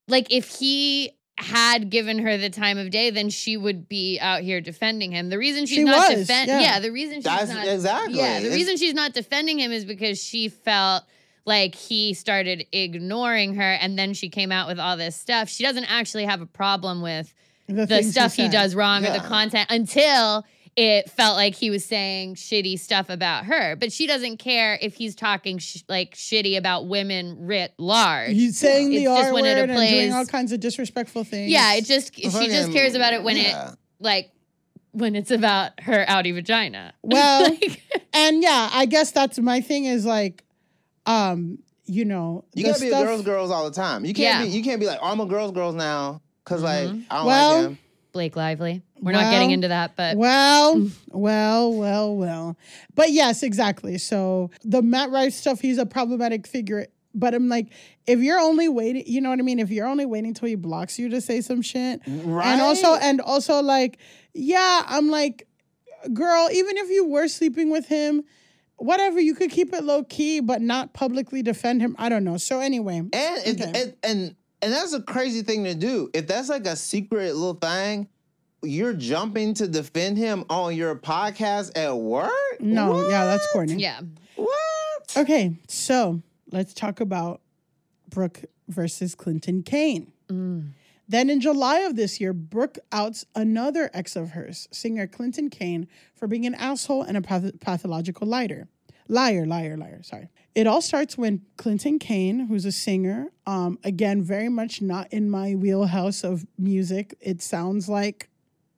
like if he had given her the time of day, then she would be out here defending him. The reason she's She not was, defending, yeah. yeah. the reason she's That's not exactly. yeah, the It's- reason she's not defending him is because she felt like he started ignoring her, and then she came out with all this stuff. She doesn't actually have a problem with the things stuff he said. does wrong or Yeah. the content until it felt like he was saying shitty stuff about her. But she doesn't care if he's talking sh- like shitty about women writ large. He's saying It's the just R when word it and doing plays- all kinds of disrespectful things. Yeah, it just she just Fucking- cares about it when yeah. it like when it's about her outie vagina. Well, Like- and yeah, I guess that's my thing is like, um, you know, You the gotta be stuff- a girls, girls all the time. You can't Yeah. be. You can't be like, oh, I'm a girls, girls now, because like Mhm. I don't Well, like him. Blake Lively. We're Well, not getting into that, but Well, well, well, well. But yes, exactly. So the Matt Rife stuff, he's a problematic figure. But I'm like, if you're only waiting, you know what I mean? If you're only waiting till he blocks you to say some shit. Right. And also, and also like, yeah, I'm like, girl, even if you were sleeping with him, whatever, you could keep it low key, but not publicly defend him. I don't know. So anyway. And it, Okay. it, and and that's a crazy thing to do. If that's like a secret little thing, you're jumping to defend him on your podcast at work. No, yeah, that's corny. yeah. What? Okay, so let's talk about Brooke versus Clinton Kane. Mm. Then in July of this year, Brooke outs another ex of hers, singer Clinton Kane, for being an asshole and a path- pathological liar. Liar, liar, liar, sorry. It all starts when Clinton Kane, who's a singer, um, again, very much not in my wheelhouse of music. It sounds like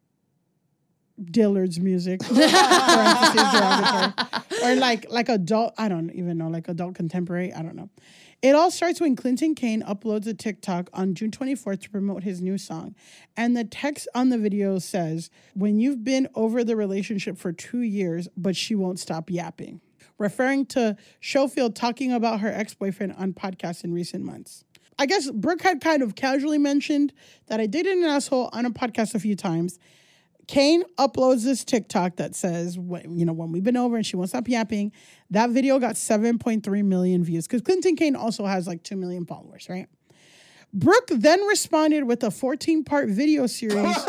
Dillard's music, parentheses, derogatory. Or like like adult, I don't even know, like adult contemporary, I don't know. It all starts when Clinton Kane uploads a TikTok on June twenty-fourth to promote his new song. And the text on the video says, when you've been over the relationship for two years, but she won't stop yapping, referring to Schofield talking about her ex-boyfriend on podcasts in recent months. I guess Brooke had kind of casually mentioned that I dated an asshole on a podcast a few times. Kane uploads this TikTok that says, you know, when we've been over and she won't stop yapping. That video got seven point three million views because Clinton Kane also has like two million followers, right? Brooke then responded with a fourteen-part video series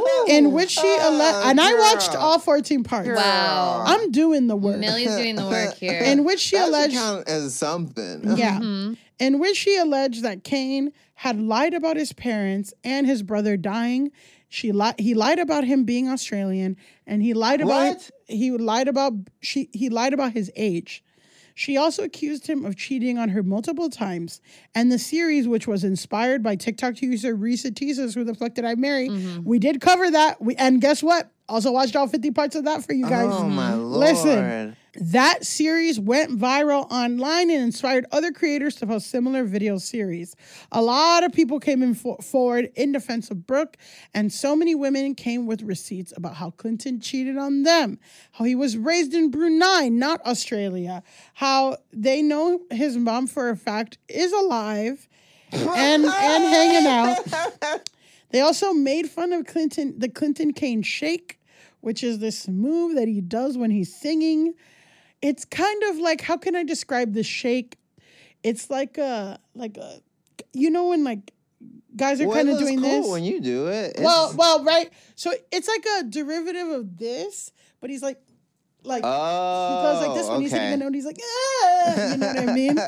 in which she, alle- and I watched girl. all fourteen parts. Wow. I'm doing the work. Millie's doing the work here. In which she That should alleged, count as something. yeah, Mm-hmm. in which she alleged that Kane had lied about his parents and his brother dying. She li- he lied about him being Australian, and he lied about What? he lied about she he lied about his age. She also accused him of cheating on her multiple times. And the series, which was inspired by TikTok user Risa Teases, Who the Fuck Did I Marry? Mm-hmm. We did cover that. We and guess what? Also watched all fifty parts of that for you guys. Oh my lord! Listen, that series went viral online and inspired other creators to post similar video series. A lot of people came in for- forward in defense of Brooke, and so many women came with receipts about how Clinton cheated on them, how he was raised in Brunei, not Australia, how they know his mom for a fact is alive and and hanging out. They also made fun of Clinton, the Clinton Kane shake, which is this move that he does when he's singing. It's kind of like, how can I describe the shake? It's like a, like a, you know, when like guys are Well, kind it of looks doing cool this. when you do it. It's- Well, well, right. So it's like a derivative of this, but he's like, like oh, he goes like this when he's hitting okay. the note. He's like, ah, you know what I mean?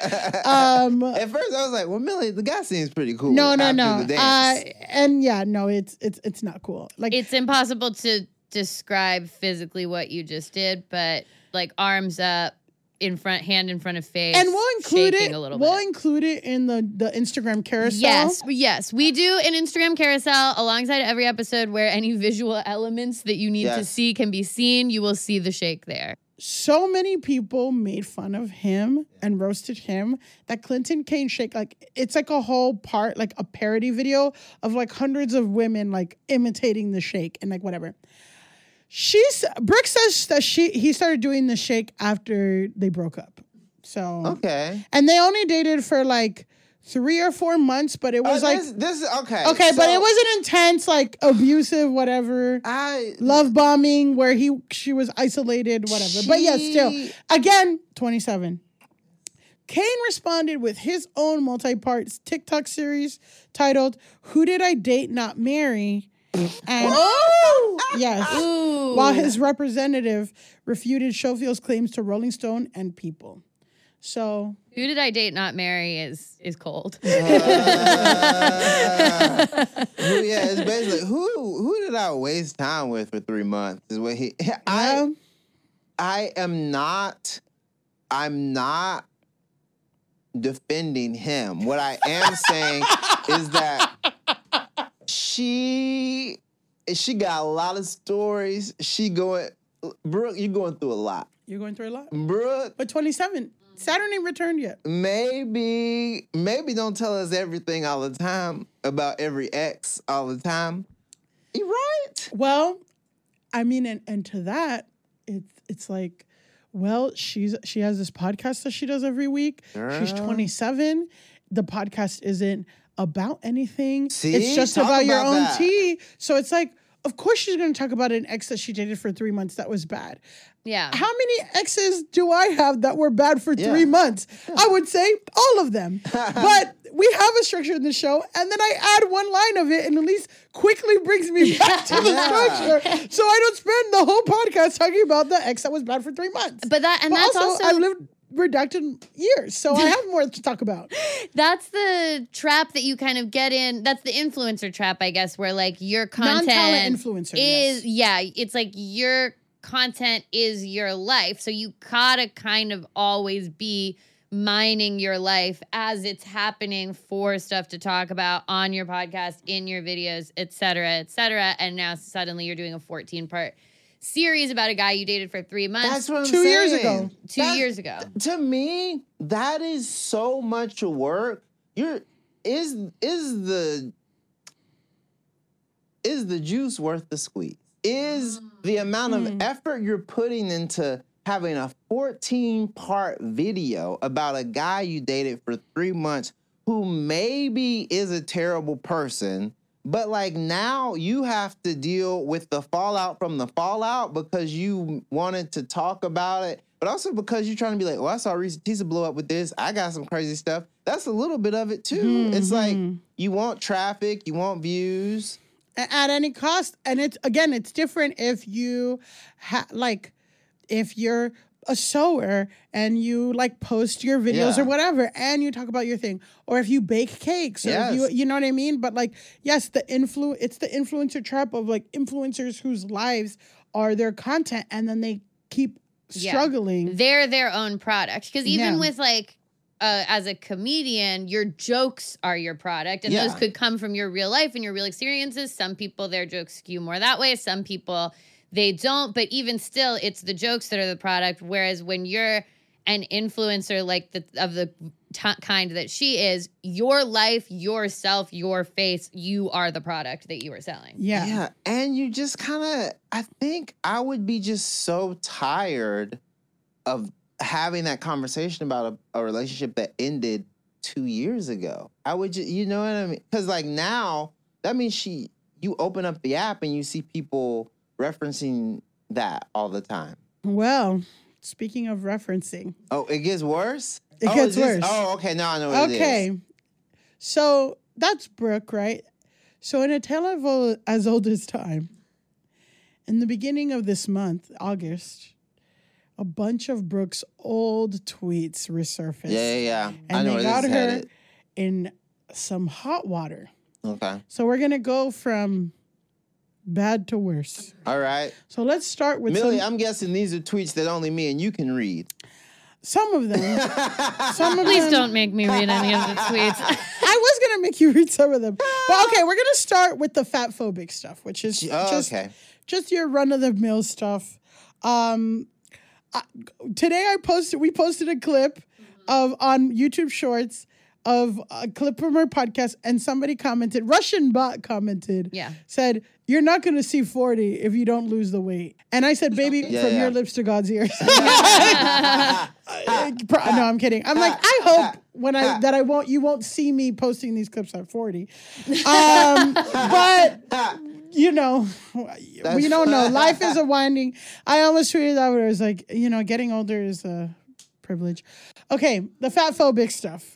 Um, At first, I was like, "Well, Millie, the guy seems pretty cool." no, no, after no. The Uh, dance. and yeah, no, it's it's it's not cool. Like It's impossible to describe physically what you just did, but like arms up, in front, hand in front of face, and we'll include shaking it. a little We'll bit. include it in the the Instagram carousel. Yes, yes, we do an Instagram carousel alongside every episode where any visual elements that you need to Yes. see can be seen. You will see the shake there. So many people made fun of him and roasted him that Clinton Kane shake, like it's like a whole part, like a parody video of like hundreds of women like imitating the shake and like whatever. She's Brooke says that she he started doing the shake after they broke up. So Okay. and they only dated for like three or four months, but it was Uh, like this, this is okay. okay, but so it wasn't intense, like abusive, whatever. I Love bombing where he she was isolated, whatever. But yeah, still. She- Again, twenty-seven. Kane responded with his own multi-part TikTok series titled "Who Did I Date Not Marry?" And yes, Ooh. while his representative refuted Schofield's claims to Rolling Stone and People. So, Who Did I Date Not Marry is is cold. Uh, who, yeah, it's basically who who did I waste time with for three months? Is what he. I yeah. I am not. I'm not defending him. What I am saying is that she she got a lot of stories. She going, Brooke, you're going through a lot. You're going through a lot. Brooke, But twenty-seven, Saturn ain't returned yet. maybe maybe don't tell us everything all the time about every ex all the time. You right? Well, I mean, and, and to that, it's it's like, well, she's she has this podcast that she does every week. She's Girl. twenty-seven. The podcast isn't about anything. See? It's just Talk about, your about own that. tea. So it's like, of course she's going to talk about an ex that she dated for three months that was bad. Yeah. How many exes do I have that were bad for Yeah. three months? I would say all of them. But we have a structure in the show, and then I add one line of it, and at least quickly brings me back to the Yeah. structure. So I don't spend the whole podcast talking about the ex that was bad for three months. But that and But that's also, also, I've lived redacted years, so I have more to talk about. that's the trap that you kind of get in. That's the influencer trap, I guess, where like your content Non-talent influencer, is yes. yeah, it's like your content is your life. So you gotta kind of always be mining your life as it's happening for stuff to talk about on your podcast, in your videos, et cetera, et cetera. And now suddenly you're doing a fourteen part series about a guy you dated for three months. That's what I'm Two saying. years ago. two That- years ago. To me, that is so much work. You're is is the is the juice worth the squeeze? Is the amount of effort you're putting into having a fourteen part video about a guy you dated for three months who maybe is a terrible person, but like now you have to deal with the fallout from the fallout because you wanted to talk about it, but also because you're trying to be like, oh, I saw Reese Tisa blow up with this. I got some crazy stuff. That's a little bit of it too. Mm-hmm. It's like you want traffic, you want views. A- At any cost. And it's, again, it's different if you, ha- like, if you're a sewer and you like post your videos Yeah. or whatever and you talk about your thing, or if you bake cakes, or if you Yes. you know what I mean. But like, yes, the influ it's the influencer trap of like influencers whose lives are their content, and then they keep Yeah. struggling. They're their own product. Because even Yeah. with like, uh, as a comedian, your jokes are your product, and those Yeah. could come from your real life and your real experiences. Some people, their jokes skew more that way. Some people, they don't. But even still, it's the jokes that are the product. Whereas when you're an influencer like the of the t- kind that she is, your life, yourself, your face, you are the product that you are selling. Yeah. Yeah, and you just kind of, I think I would be just so tired of having that conversation about a, a relationship that ended two years ago. I would just, you know what I mean? Because like now, that means she, you open up the app and you see people referencing that all the time. Well, speaking of referencing, Oh, it gets worse? It oh, gets is this- worse. Oh, okay, now I know what it is. okay. So that's Brooke, right? So in a tale of o- as old as time, in the beginning of this month, August, a bunch of Brooke's old tweets resurfaced. Yeah, yeah, yeah. I And know they where got this is her headed. in some hot water. Okay. So we're going to go from bad to worse. All right. So let's start with Millie, some, I'm guessing these are tweets that only me and you can read. some of them. Some of Please them. don't make me read any of the tweets. I was going to make you read some of them. But okay, we're going to start with the fat phobic stuff, which is Oh, just, okay. just your run of the mill stuff. Um, I, today I posted, we posted a clip of on YouTube Shorts of a clip from her podcast, and somebody commented, Russian bot commented, Yeah. said, "You're not going to see forty if you don't lose the weight." And I said, "Baby, Yeah, from yeah. your lips to God's ears." Uh, pro- no, I'm kidding. I'm like, I hope when I that I won't you won't see me posting these clips at forty. Um, but you know, we don't know. Life is a winding. I almost tweeted that where it was like, you know, getting older is a privilege. Okay, the fat phobic stuff.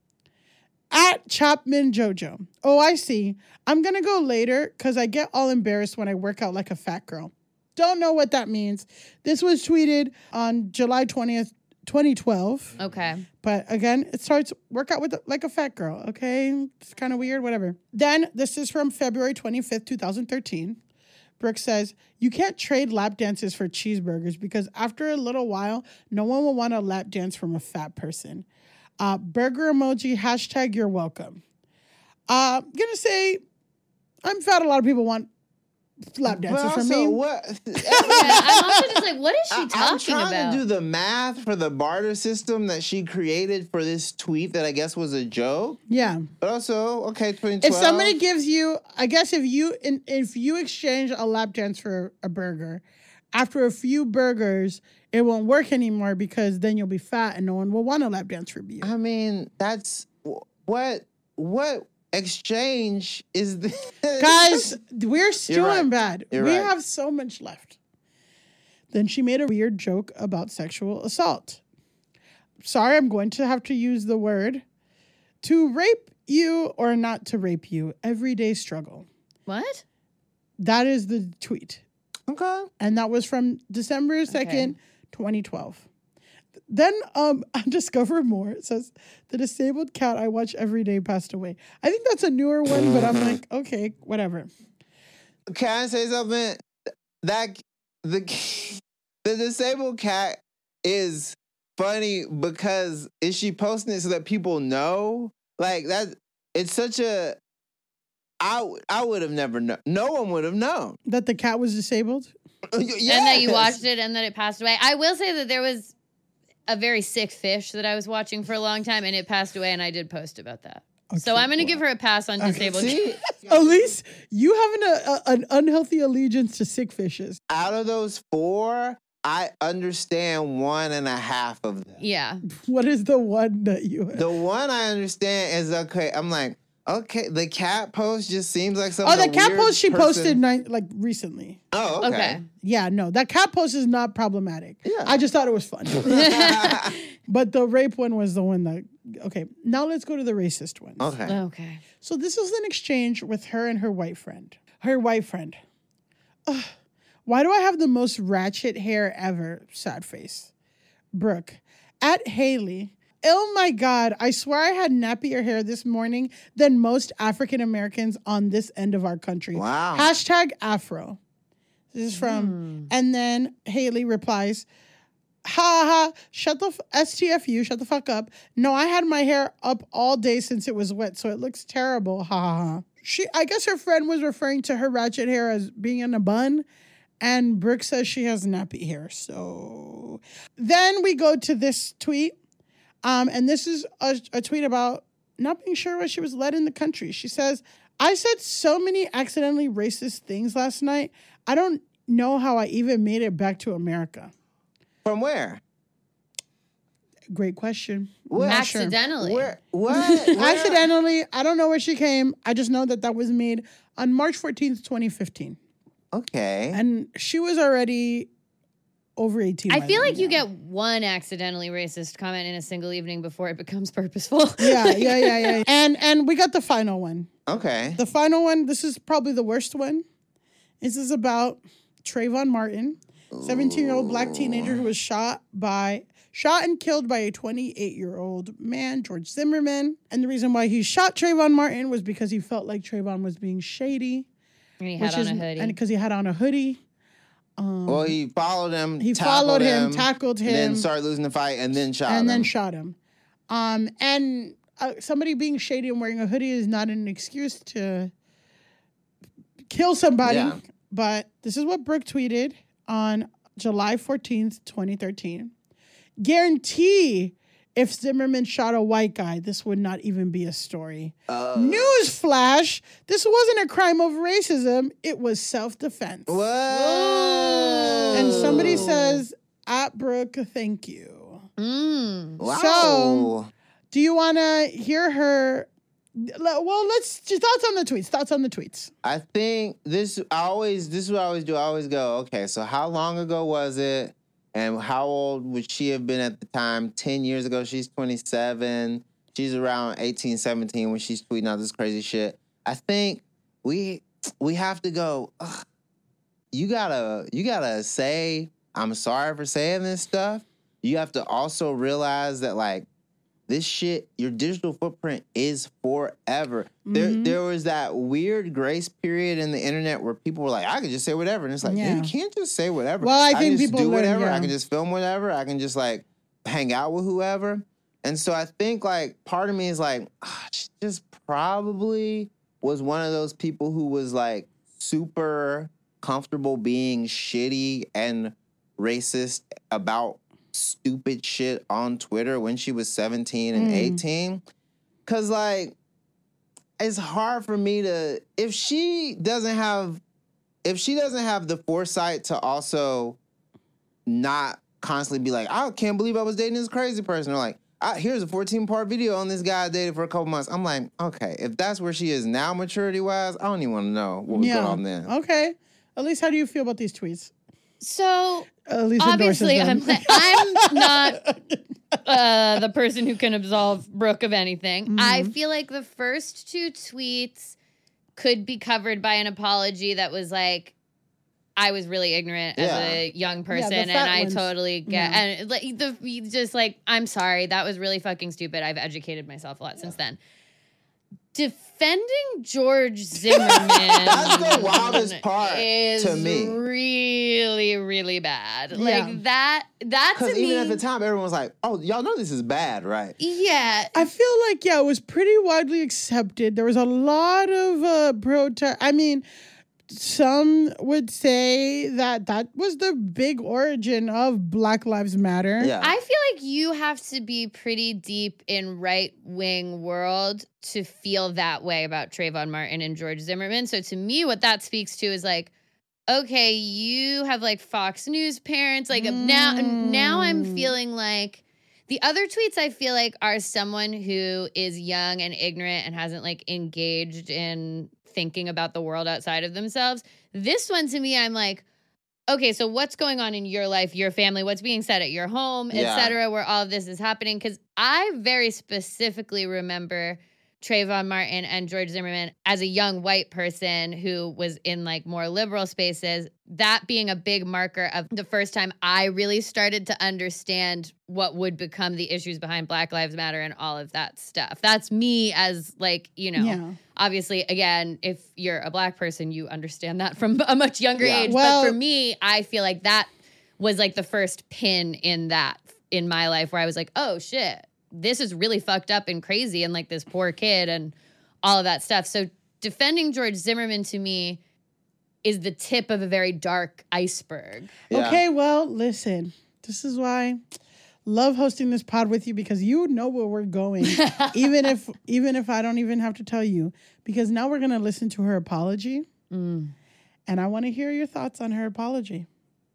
At Chapman Jojo. Oh, I see. I'm going to go later because I get all embarrassed when I work out like a fat girl. Don't know what that means. This was tweeted on July twentieth, twenty twelve. Okay. But again, it starts work out with like a fat girl. Okay. It's kind of weird, whatever. Then this is from February twenty-fifth, twenty thirteen. Brooke says, you can't trade lap dances for cheeseburgers because after a little while, no one will want a lap dance from a fat person. Uh, burger emoji, hashtag you're welcome. Uh, I'm going to say, I'm fat. A lot of people want lap dances But from also, me. what? Yeah, I'm also just like, what is she I- I'm talking trying about? to do the math for the barter system that she created for this tweet that I guess was a joke. Yeah. But also, okay, twenty twelve. If somebody gives you, I guess if you in, if you exchange a lap dance for a burger, after a few burgers, it won't work anymore because then you'll be fat and no one will want a lap dance from you. I mean, that's what what exchange is this? Guys, we're still right. in bad. You're we right. have so much left. Then she made a weird joke about sexual assault. Sorry, I'm going to have to use the word. To rape you or not to rape you, everyday struggle. What? That is the tweet. Okay. And that was from December second, twenty twelve. Then um, I discovered more. It says, the disabled cat I watch every day passed away. I think that's a newer one, but I'm like, okay, whatever. Can I say something? That the the disabled cat is funny because is she posting it so that people know? Like that, it's such a. I I would have never known. No one would have known. That the cat was disabled? Yes. And that you watched it and that it passed away. I will say that there was a very sick fish that I was watching for a long time and it passed away and I did post about that. So Okay, I'm going to well. give her a pass on disabled. See, Elise, you having a, a, an unhealthy allegiance to sick fishes. out of those four, I understand one and a half of them. Yeah. What is the one that you The one I understand is okay. I'm like, okay, the cat post just seems like Oh, something. the cat weird post she person- posted ni- like recently. Oh, okay. Okay. Yeah, no, that cat post is not problematic. Yeah. I just thought it was fun. But the rape one was the one that, okay, now let's go to the racist ones. Okay. Okay. So this was an exchange with her and her white friend. Her white friend. Ugh, why do I have the most ratchet hair ever? Sad face. Brooke. At Haley. Oh my God, I swear I had nappier hair this morning than most African Americans on this end of our country. Wow. Hashtag Afro. This is from, and then Haley replies, ha ha, shut the, f- S T F U, shut the fuck up. No, I had my hair up all day since it was wet, so it looks terrible, ha ha ha. She, I guess her friend was referring to her ratchet hair as being in a bun, and Brooke says she has nappy hair, so. Then we go to this tweet. Um, and this is a, a tweet about not being sure why she was led in the country. She says, I said so many accidentally racist things last night. I don't know how I even made it back to America. From where? Great question. Where? Not sure. Accidentally. Where? What? Where? Accidentally, I don't know where she came. I just know that that was made on March fourteenth, twenty fifteen. Okay. And she was already over eighteen. I by feel then, like you yeah. get one accidentally racist comment in a single evening before it becomes purposeful. Yeah, yeah, yeah, yeah. And and we got the final one. Okay. The final one, this is probably the worst one. This is about Trayvon Martin, seventeen-year-old black teenager who was shot by shot and killed by a twenty-eight-year-old man, George Zimmerman. And the reason why he shot Trayvon Martin was because he felt like Trayvon was being shady. And he had which on is, a hoodie. And because he had on a hoodie. Well, he followed him. He tackled followed him, tackled him. Then started losing the fight, and then shot and him. then shot him. Um, and uh, somebody being shady and wearing a hoodie is not an excuse to kill somebody. Yeah. But this is what Brooke tweeted on July fourteenth, twenty thirteen. Guarantee if Zimmerman shot a white guy, this would not even be a story. Uh, Newsflash, this wasn't a crime of racism. It was self-defense. What? And somebody says, at Brooke, thank you. Mm. Wow. So, do you want to hear her? Well, let's just thoughts on the tweets. Thoughts on the tweets. I think this. I always. This is what I always do. I always go. Okay. So how long ago was it? And how old would she have been at the time? ten years ago, she's twenty-seven. She's around eighteen, seventeen when she's tweeting out this crazy shit. I think we we have to go, ugh, you gotta you gotta say, I'm sorry for saying this stuff. You have to also realize that, like, this shit, your digital footprint is forever. Mm-hmm. There, there was that weird grace period in the internet where people were like, I can just say whatever. And it's like, yeah. you can't just say whatever. Well, I, I think can just people do learn, whatever. yeah. I can just film whatever. I can just, like, hang out with whoever. And so I think, like, part of me is like, ah, she just probably was one of those people who was, like, super comfortable being shitty and racist about stupid shit on Twitter when she was seventeen and mm. eighteen. Cause like, it's hard for me to, if she doesn't have, if she doesn't have the foresight to also not constantly be like, I can't believe I was dating this crazy person. Or like, I, here's a fourteen part video on this guy I dated for a couple months. I'm like, okay, if that's where she is now maturity wise, I don't even want to know what was yeah. going on then. Okay. At least how do you feel about these tweets? So Elise obviously, I'm I'm not uh, the person who can absolve Brooke of anything. Mm-hmm. I feel like the first two tweets could be covered by an apology that was like, I was really ignorant yeah. as a young person, yeah, and I ones. totally get yeah. and like the just like I'm sorry, that was really fucking stupid. I've educated myself a lot yeah. since then. Defending George Zimmerman that's the wildest part is to me. Really, really bad. Yeah. Like that. That's because even at the time, everyone was like, "Oh, y'all know this is bad, right?" Yeah. I feel like yeah, it was pretty widely accepted. There was a lot of uh, protest. I mean. Some would say that that was the big origin of Black Lives Matter. Yeah. I feel like you have to be pretty deep in right-wing world to feel that way about Trayvon Martin and George Zimmerman. So to me, what that speaks to is like, okay, you have like Fox News parents. Like mm. now, now I'm feeling like the other tweets I feel like are someone who is young and ignorant and hasn't like engaged in thinking about the world outside of themselves. This one to me, I'm like, okay, so what's going on in your life, your family, what's being said at your home, yeah. et cetera, where all of this is happening? Because I very specifically remember Trayvon Martin and George Zimmerman as a young white person who was in like more liberal spaces, that being a big marker of the first time I really started to understand what would become the issues behind Black Lives Matter and all of that stuff. That's me as like, you know, yeah. obviously, again, if you're a Black person, you understand that from a much younger yeah. age. Well, but for me, I feel like that was like the first pin in that in my life where I was like, oh shit. This is really fucked up and crazy and like this poor kid and all of that stuff. So defending George Zimmerman to me is the tip of a very dark iceberg. Yeah. Okay, well, listen, this is why love hosting this pod with you because you know where we're going, even if even if I don't even have to tell you, because now we're going to listen to her apology. Mm. And I want to hear your thoughts on her apology.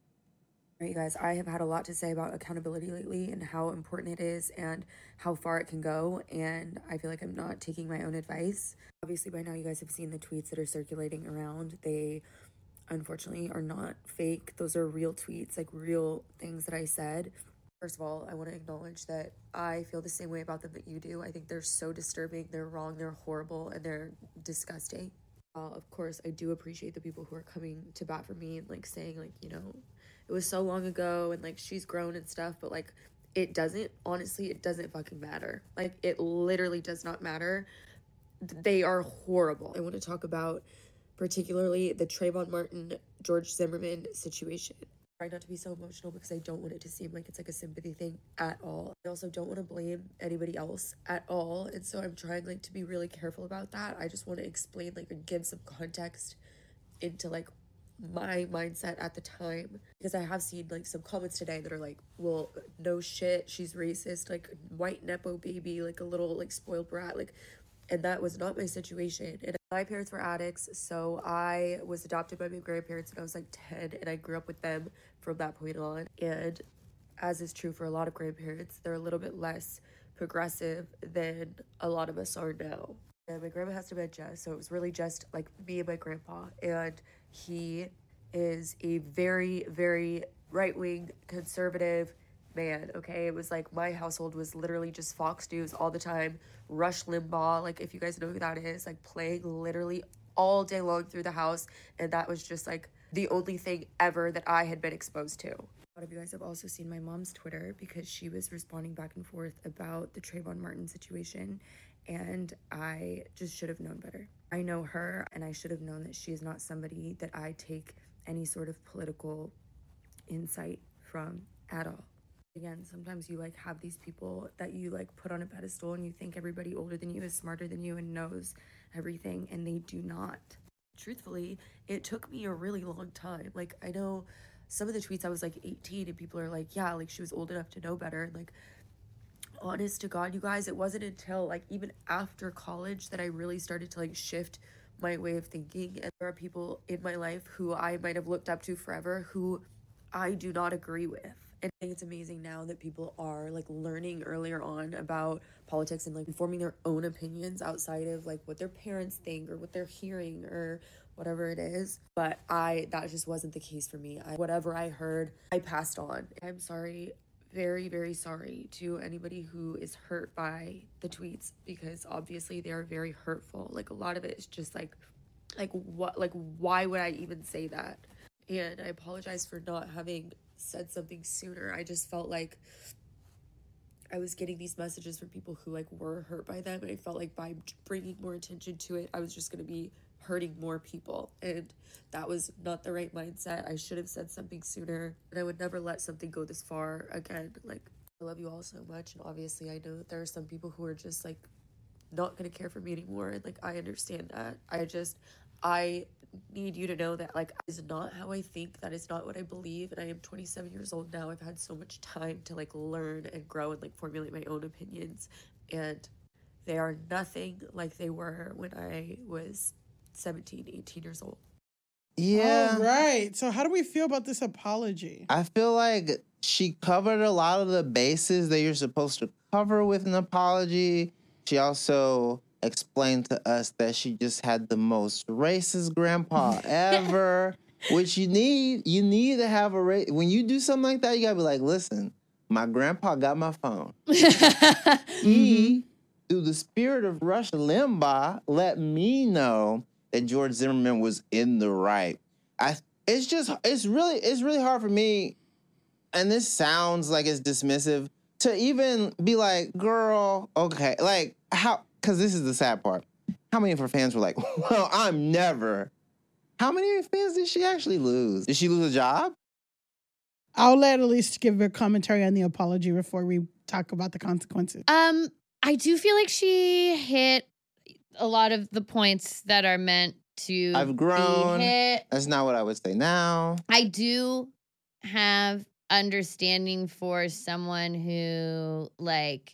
All right, you guys, I have had a lot to say about accountability lately and how important it is and how far it can go. And I feel like I'm not taking my own advice. Obviously, by now, you guys have seen the tweets that are circulating around. They, unfortunately, are not fake. Those are real tweets, like real things that I said. First of all, I want to acknowledge that I feel the same way about them that you do. I think they're so disturbing. They're wrong. They're horrible. And they're disgusting. Uh, of course, I do appreciate the people who are coming to bat for me and, like, saying, like, you know, it was so long ago and like she's grown and stuff, but like it doesn't, honestly, it doesn't fucking matter. Like it literally does not matter. They are horrible. I want to talk about particularly the Trayvon Martin, George Zimmerman situation. I try not to be so emotional because I don't want it to seem like it's like a sympathy thing at all. I also don't want to blame anybody else at all. And so I'm trying like to be really careful about that. I just want to explain like and give some context into like my mindset at the time, because I have seen like some comments today that are like, well, no shit, she's racist, like white nepo baby, like a little like spoiled brat, like, and that was not my situation. And my parents were addicts, so I was adopted by my grandparents when I was like ten, and I grew up with them from that point on. And as is true for a lot of grandparents, they're a little bit less progressive than a lot of us are now. And my grandma has dementia, so it was really just like me and my grandpa, and he is a very, very right-wing conservative man, okay? It was like my household was literally just Fox News all the time. Rush Limbaugh, like if you guys know who that is, like playing literally all day long through the house. And that was just like the only thing ever that I had been exposed to. A lot of you guys have also seen my mom's Twitter because she was responding back and forth about the Trayvon Martin situation. And I just should have known better. I know her, and I should have known that she is not somebody that I take any sort of political insight from at all. Again, sometimes you like have these people that you like put on a pedestal and you think everybody older than you is smarter than you and knows everything, and they do not. Truthfully, it took me a really long time. Like, I know some of the tweets I was like eighteen and people are like, yeah, like she was old enough to know better. And like, honest to God, you guys, it wasn't until like even after college that I really started to like shift my way of thinking. And there are people in my life who I might have looked up to forever who I do not agree with. And I think it's amazing now that people are like learning earlier on about politics and like forming their own opinions outside of like what their parents think or what they're hearing or whatever it is. But I, that just wasn't the case for me. I, whatever I heard, I passed on. I'm sorry, very, very sorry to anybody who is hurt by the tweets, because obviously they are very hurtful. Like a lot of it is just like, like what, like why would I even say that? And I apologize for not having said something sooner. I just felt like I was getting these messages from people who like were hurt by them, and I felt like by bringing more attention to it, I was just going to be hurting more people, and that was not the right mindset. I should have said something sooner, and I would never let something go this far again. Like, I love you all so much, and obviously I know that there are some people who are just like not going to care for me anymore, and like I understand that. I just I need you to know that like that is not how I think, that is not what I believe, and I am twenty-seven years old now. I've had so much time to like learn and grow and like formulate my own opinions, and they are nothing like they were when I was seventeen, eighteen years old. Yeah. All right. So how do we feel about this apology? I feel like she covered a lot of the bases that you're supposed to cover with an apology. She also explained to us that she just had the most racist grandpa ever, which you need. You need to have a ra- when you do something like that, you gotta be like, listen, my grandpa got my phone. He, through the spirit of Rush Limbaugh, let me know that George Zimmerman was in the right. I. It's just. It's really. It's really hard for me, and this sounds like it's dismissive, to even be like, girl, okay, like how. Because this is the sad part. How many of her fans were like, well, I'm never. How many fans did she actually lose? Did she lose a job? I'll let Elise give a commentary on the apology before we talk about the consequences. Um, I do feel like she hit a lot of the points that are meant to I've grown. be hit. That's not what I would say now. I do have understanding for someone who, like,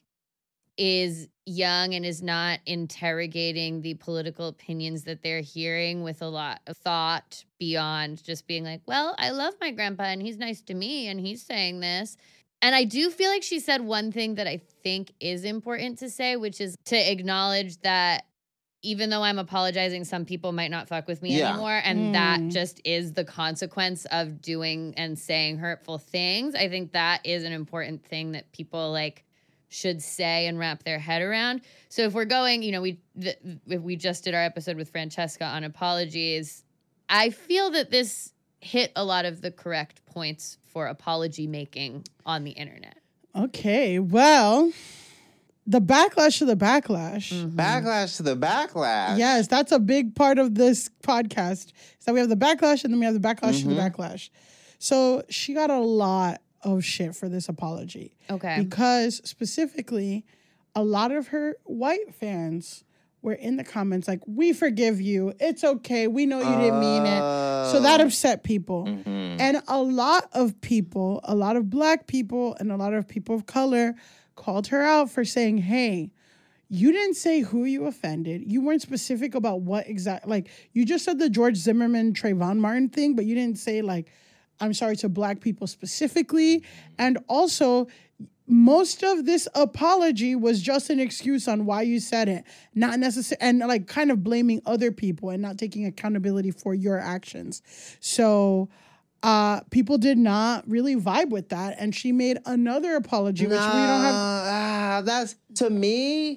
is young and is not interrogating the political opinions that they're hearing with a lot of thought beyond just being like, well, I love my grandpa and he's nice to me and he's saying this. And I do feel like she said one thing that I think is important to say, which is to acknowledge that even though I'm apologizing, some people might not fuck with me Yeah. anymore. And Mm. that just is the consequence of doing and saying hurtful things. I think that is an important thing that people like should say and wrap their head around. So if we're going, you know, we th- if we just did our episode with Francesca on apologies, I feel that this hit a lot of the correct points for apology making on the internet. Okay, well, the backlash to the backlash. Mm-hmm. Backlash to the backlash. Yes, that's a big part of this podcast. So we have the backlash and then we have the backlash to the backlash. So she got a lot of shit for this apology. Okay. Because specifically, a lot of her white fans were in the comments like, we forgive you. It's okay. We know you didn't mean it. So that upset people. Mhm. And a lot of people, a lot of black people and a lot of people of color called her out for saying, hey, you didn't say who you offended. You weren't specific about what exact, like you just said the George Zimmerman, Trayvon Martin thing, but you didn't say like, I'm sorry to black people specifically. And also, most of this apology was just an excuse on why you said it, not necessarily, and like kind of blaming other people and not taking accountability for your actions. So uh, people did not really vibe with that. And she made another apology, which nah, we don't have. Ah, that's, to me,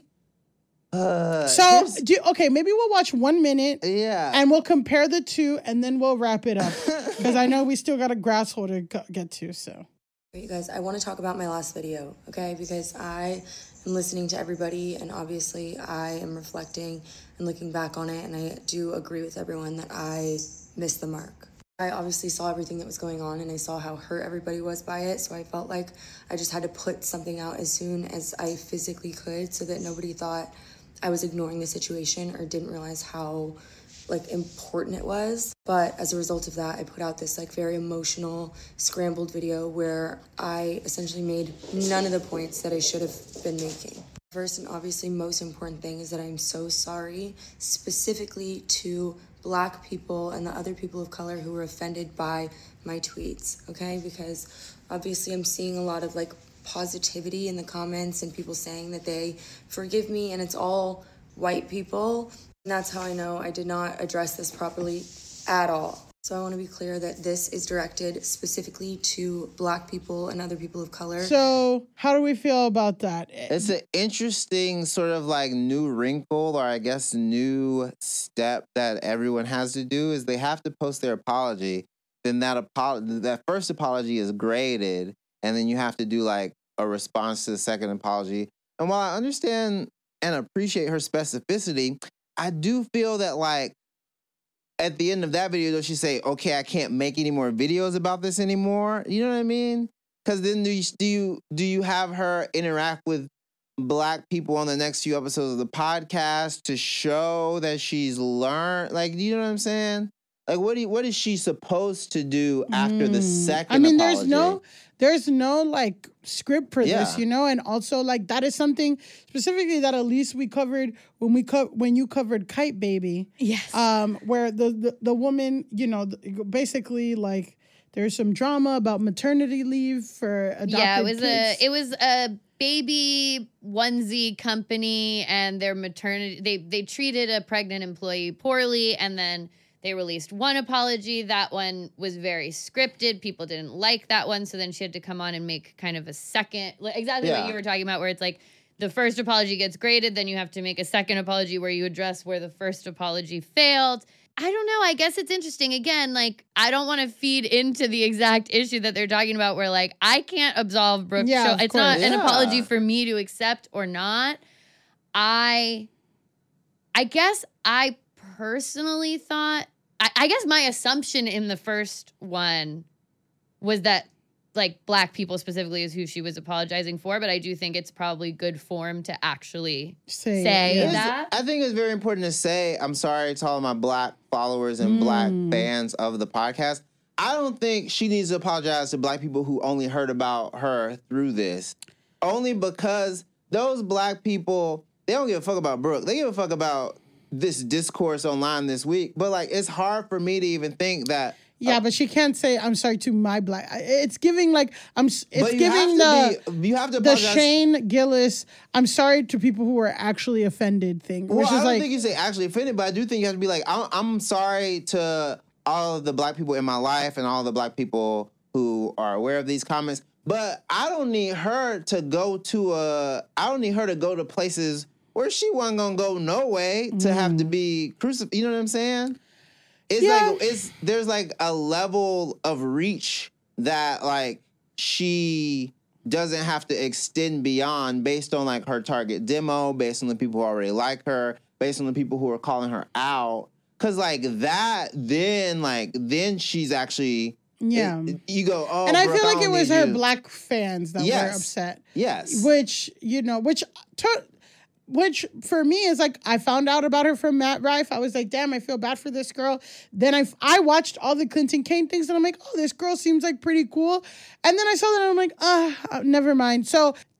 uh, So, do you, okay, maybe we'll watch one minute. Yeah. And we'll compare the two, and then we'll wrap it up. Because I know we still got a grass hole to go- get to, so. You guys, I want to talk about my last video, okay? Because I am listening to everybody, and obviously I am reflecting and looking back on it, and I do agree with everyone that I missed the mark. I obviously saw everything that was going on, and I saw how hurt everybody was by it, so I felt like I just had to put something out as soon as I physically could so that nobody thought I was ignoring the situation or didn't realize how like important it was. But as a result of that, I put out this like very emotional, scrambled video where I essentially made none of the points that I should have been making. First and obviously most important thing is that I'm so sorry, specifically to Black people and the other people of color who were offended by my tweets, okay? Because obviously I'm seeing a lot of like positivity in the comments and people saying that they forgive me, and it's all white people. And that's how I know I did not address this properly at all. So I want to be clear that this is directed specifically to Black people and other people of color. So how do we feel about that? It's an interesting sort of like new wrinkle, or I guess new step that everyone has to do is they have to post their apology. Then that apology, that first apology is graded, and then you have to do like a response to the second apology. And while I understand and appreciate her specificity, I do feel that like at the end of that video, does she say, okay, I can't make any more videos about this anymore? You know what I mean? Because then do you, do you do you have her interact with Black people on the next few episodes of the podcast to show that she's learned? Like, you know what I'm saying? Like, what do you, what is she supposed to do after mm. the second I mean, apology? there's no, there's no like script for Yeah. this, you know, and also like that is something specifically that at least we covered when we co- when you covered Kite Baby. Yes. Um, where the the, the woman, you know, basically like there's some drama about maternity leave for adopted Yeah, it was kids. a it was a baby onesie company, and their maternity they they treated a pregnant employee poorly, and then they released one apology. That one was very scripted. People didn't like that one. So then she had to come on and make kind of a second, like exactly Yeah. what you were talking about, where it's like the first apology gets graded. Then you have to make a second apology where you address where the first apology failed. I don't know. I guess it's interesting. Again, like, I don't want to feed into the exact issue that they're talking about where, like, I can't absolve Brooke. Yeah, Show. of It's not course. an Yeah. apology for me to accept or not. I, I guess I personally thought, I, I guess my assumption in the first one was that like Black people specifically is who she was apologizing for, but I do think it's probably good form to actually Say, say yeah. It's- that. I think it's very important to say, I'm sorry to all of my Black followers and Black Mm. fans of the podcast. I don't think she needs to apologize to Black people who only heard about her through this. Only because those Black people, they don't give a fuck about Brooke. They give a fuck about this discourse online this week. But like, it's hard for me to even think that. Yeah, but she can't say I'm sorry to my Black. It's giving like I'm. It's but you giving have the to be, you have to the apologize. Shane Gillis. I'm sorry to people who are actually offended thing, Well, which I is don't like think you say actually offended, but I do think you have to be like, I'm, I'm sorry to all of the Black people in my life and all the Black people who are aware of these comments. But I don't need her to go to a. I don't need her to go to places where she wasn't gonna go no way to have to be crucified. You know what I'm saying? It's Yeah. like it's there's like a level of reach that like she doesn't have to extend beyond based on like her target demo, based on the people who already like her, based on the people who are calling her out. Cause like that, then like then she's actually yeah. it- you go, oh, and I Brooke, feel like it don't was need her you. Black fans that were Yes. upset. Yes. Which, you know, which to, which for me is like I found out about her from Matt Rife. I was like, damn, I feel bad for this girl. Then I I watched all the Clinton Kane things and I'm like, oh, this girl seems like pretty cool. And then I saw that and I'm like, ah, uh, never mind. So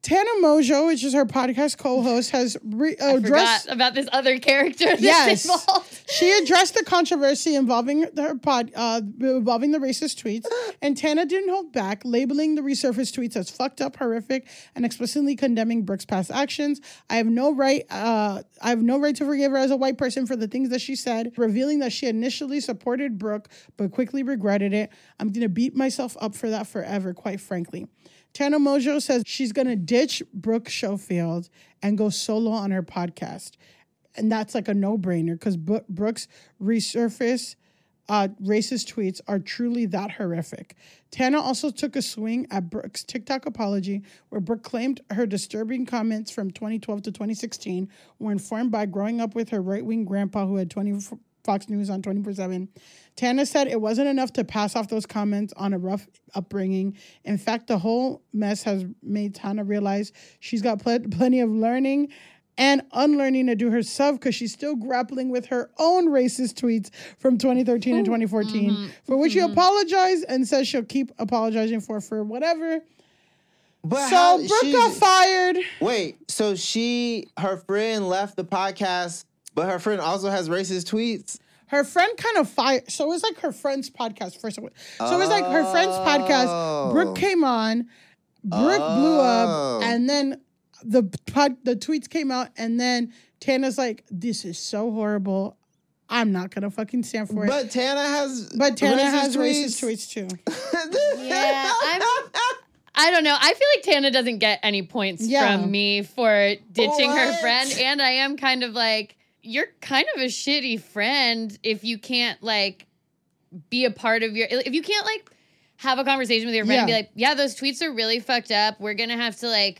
Tana Mojo, which is her podcast co-host, has re- I addressed. forgot about this other character that's Yes, involved. she addressed the controversy involving her pod, uh, involving the racist tweets, and Tana didn't hold back, labeling the resurfaced tweets as fucked up, horrific, and explicitly condemning Brooke's past actions. I have no right, uh, I have no right to forgive her as a white person for the things that she said, revealing that she initially supported Brooke but quickly regretted it. I'm gonna beat myself up for that forever, quite frankly. Tana Mojo says she's going to ditch Brooke Schofield and go solo on her podcast. And that's like a no-brainer because Brooke's resurface uh, racist tweets are truly that horrific. Tana also took a swing at Brooke's TikTok apology, where Brooke claimed her disturbing comments from twenty twelve to twenty sixteen were informed by growing up with her right-wing grandpa who had twenty Fox News on twenty-four seven. Tana said it wasn't enough to pass off those comments on a rough upbringing. In fact, the whole mess has made Tana realize she's got pl- plenty of learning and unlearning to do herself because she's still grappling with her own racist tweets from twenty thirteen and twenty fourteen, mm-hmm. for which mm-hmm. she apologized and says she'll keep apologizing for for whatever. But so how, Brooke got fired. Wait, so she, her friend left the podcast, but her friend also has racist tweets? Her friend kind of fired. So it was like her friend's podcast first. So oh. it was like her friend's podcast. Brooke came on. Brooke oh. blew up. And then the pod, the tweets came out. And then Tana's like, this is so horrible. I'm not going to fucking stand for it. But Tana has But Tana racist has tweets. racist tweets too. Yeah, I'm... I don't know. I feel like Tana doesn't get any points yeah. from me for ditching what? her friend. And I am kind of like... You're kind of a shitty friend if you can't, like, be a part of your... If you can't, like, have a conversation with your friend yeah. and be like, yeah, those tweets are really fucked up. We're going to have to, like,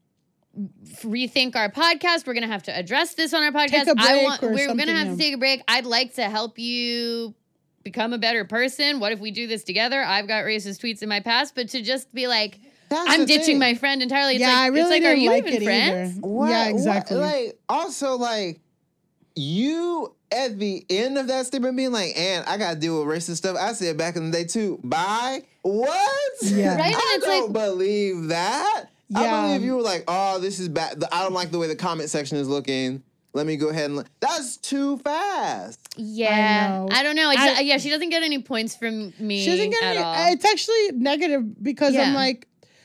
rethink our podcast. We're going to have to address this on our podcast. Take a break I want, or we're going to have yeah. to take a break. I'd like to help you become a better person. What if we do this together? I've got racist tweets in my past. But to just be like... That's I'm ditching thing. my friend entirely. It's yeah, like, I really it's like, didn't are you like even it friends? Either. What, yeah, exactly. What, like, also, like... You, at the end of that statement, being like, and I got to deal with racist stuff. I said back in the day, too. Bye? What? Yeah. Right? I it's don't like, believe that. Yeah. I believe you were like, oh, this is bad. I don't like the way the comment section is looking. Let me go ahead and... Look. That's too fast. Yeah. I, I don't know. It's, I, yeah, she doesn't get any points from me she doesn't get at any, all. It's actually negative because yeah. I'm like...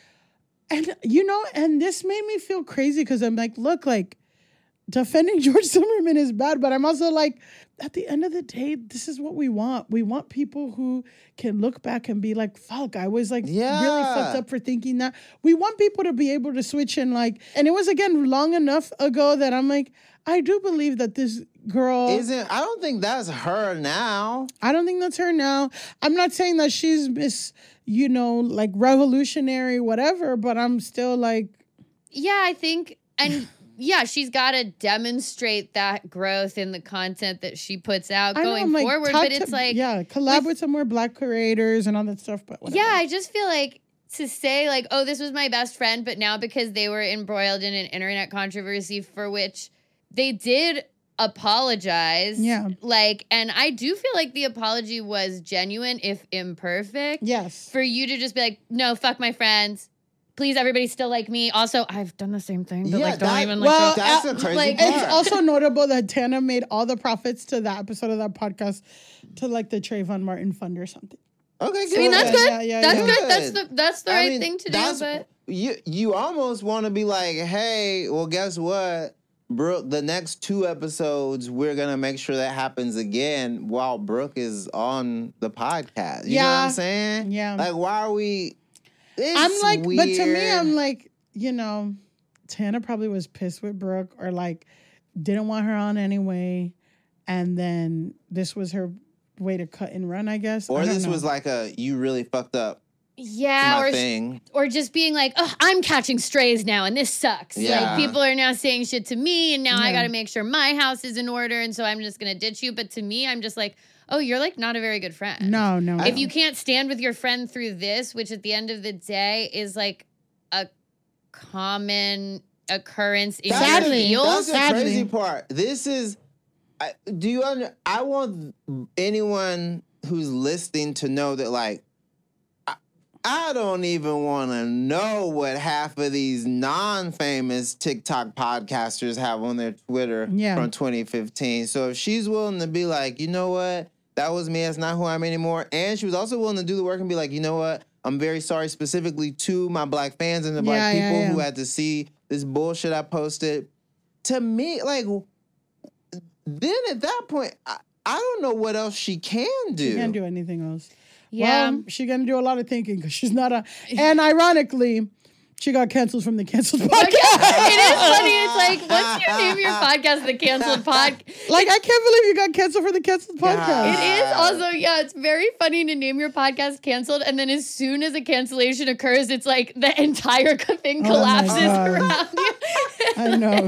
And, you know, and this made me feel crazy because I'm like, look, like... Defending George Zimmerman is bad, but I'm also like, at the end of the day, this is what we want. We want people who can look back and be like, fuck, I was like yeah. really fucked up for thinking that. We want people to be able to switch and like, and it was again long enough ago that I'm like, I do believe that this girl isn't, I don't think that's her now. I don't think that's her now. I'm not saying that she's Miss, you know, like revolutionary, whatever, but I'm still like. Yeah, I think, and yeah, she's got to demonstrate that growth in the content that she puts out going know, like, forward. But it's to, like, yeah, collab with, with some more Black creators and all that stuff. But whatever. Yeah, I just feel like to say like, oh, this was my best friend, but now because they were embroiled in an internet controversy for which they did apologize. Yeah. Like, and I do feel like the apology was genuine, if imperfect. Yes. For you to just be like, no, fuck my friends. Please, everybody still like me. Also, I've done the same thing, but yeah, like, don't that, even like. Well, go, that's uh, a crazy like, part. It's also notable that Tana made all the profits to that episode of that podcast to like the Trayvon Martin Fund or something. Okay, good. I mean, that's good. Yeah, yeah, that's yeah. good. That's the that's the I right mean, thing to do. But you you almost want to be like, hey, well, guess what? Brooke, the next two episodes, we're going to make sure that happens again while Brooke is on the podcast. You yeah. know what I'm saying? Yeah. Like, why are we... It's I'm like, weird. but to me, I'm like, you know, Tana probably was pissed with Brooke or like didn't want her on anyway. And then this was her way to cut and run, I guess. Or I this know. was like a, you really fucked up. yeah, my or thing. or just being like, oh, I'm catching strays now, and this sucks. Yeah. Like people are now saying shit to me, and now I Yeah. got to make sure my house is in order, and so I'm just gonna ditch you. But to me, I'm just like, oh, you're like not a very good friend. No, no. If no. you can't stand with your friend through this, which at the end of the day is like a common occurrence in Sadly, your That's field. the Sadly. crazy part. This is, I, do you under, I want anyone who's listening to know that like, I, I don't even want to know what half of these non-famous TikTok podcasters have on their Twitter Yeah. from twenty fifteen. So if she's willing to be like, you know what, that was me, that's not who I am anymore. And she was also willing to do the work and be like, you know what, I'm very sorry specifically to my black fans and the black Yeah, yeah, people yeah. who had to see this bullshit I posted. To me, like, then at that point, I, I don't know what else she can do. She can't do anything else. Yeah. Well, she's going to do a lot of thinking because she's not a. And ironically, she got canceled from the canceled podcast. It is funny. It's like, once you name your podcast the Canceled Pod, Like, I can't believe you got canceled from the canceled podcast. it is also, yeah, it's very funny to name your podcast Canceled, and then as soon as a cancellation occurs, it's like the entire thing Oh my collapses God. around you. I know.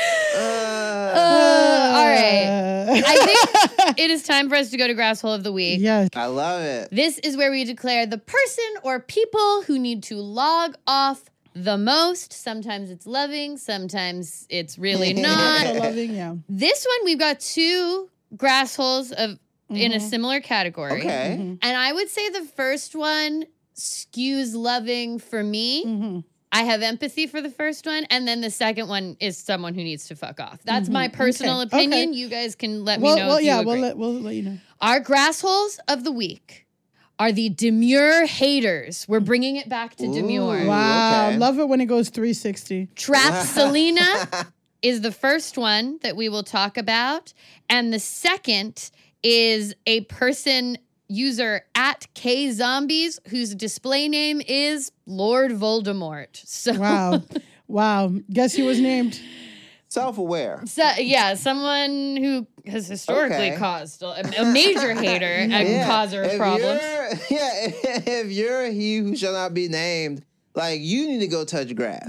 Uh, all right. I think it is time for us to go to Grass Hole of the Week. Yes. I love it. This is where we declare the person or people who need to log off the most. Sometimes it's loving, sometimes it's really So not. loving, yeah. This one, we've got two grass holes of in a similar category. Okay. And I would say the first one skews loving for me. Mm-hmm. I have empathy for the first one. And then the second one is someone who needs to fuck off. That's my personal Okay. opinion. Okay. You guys can let Well, me know well if yeah, you we'll agree. let, we'll let you know. Our grass holes of the week are the demure haters. We're bringing it back to demure. Ooh. Wow. okay. Love it when it goes three sixty. Trap Selena is the first one that we will talk about. And the second is a person user at K Zombies whose display name is Lord Voldemort. So, Wow. Wow. Guess he was named. Self-aware. so yeah, someone who has historically Okay. caused a, a major hater and Yeah. causer of If problems. you're- Yeah, if you're he who shall not be named, like, you need to go touch grass.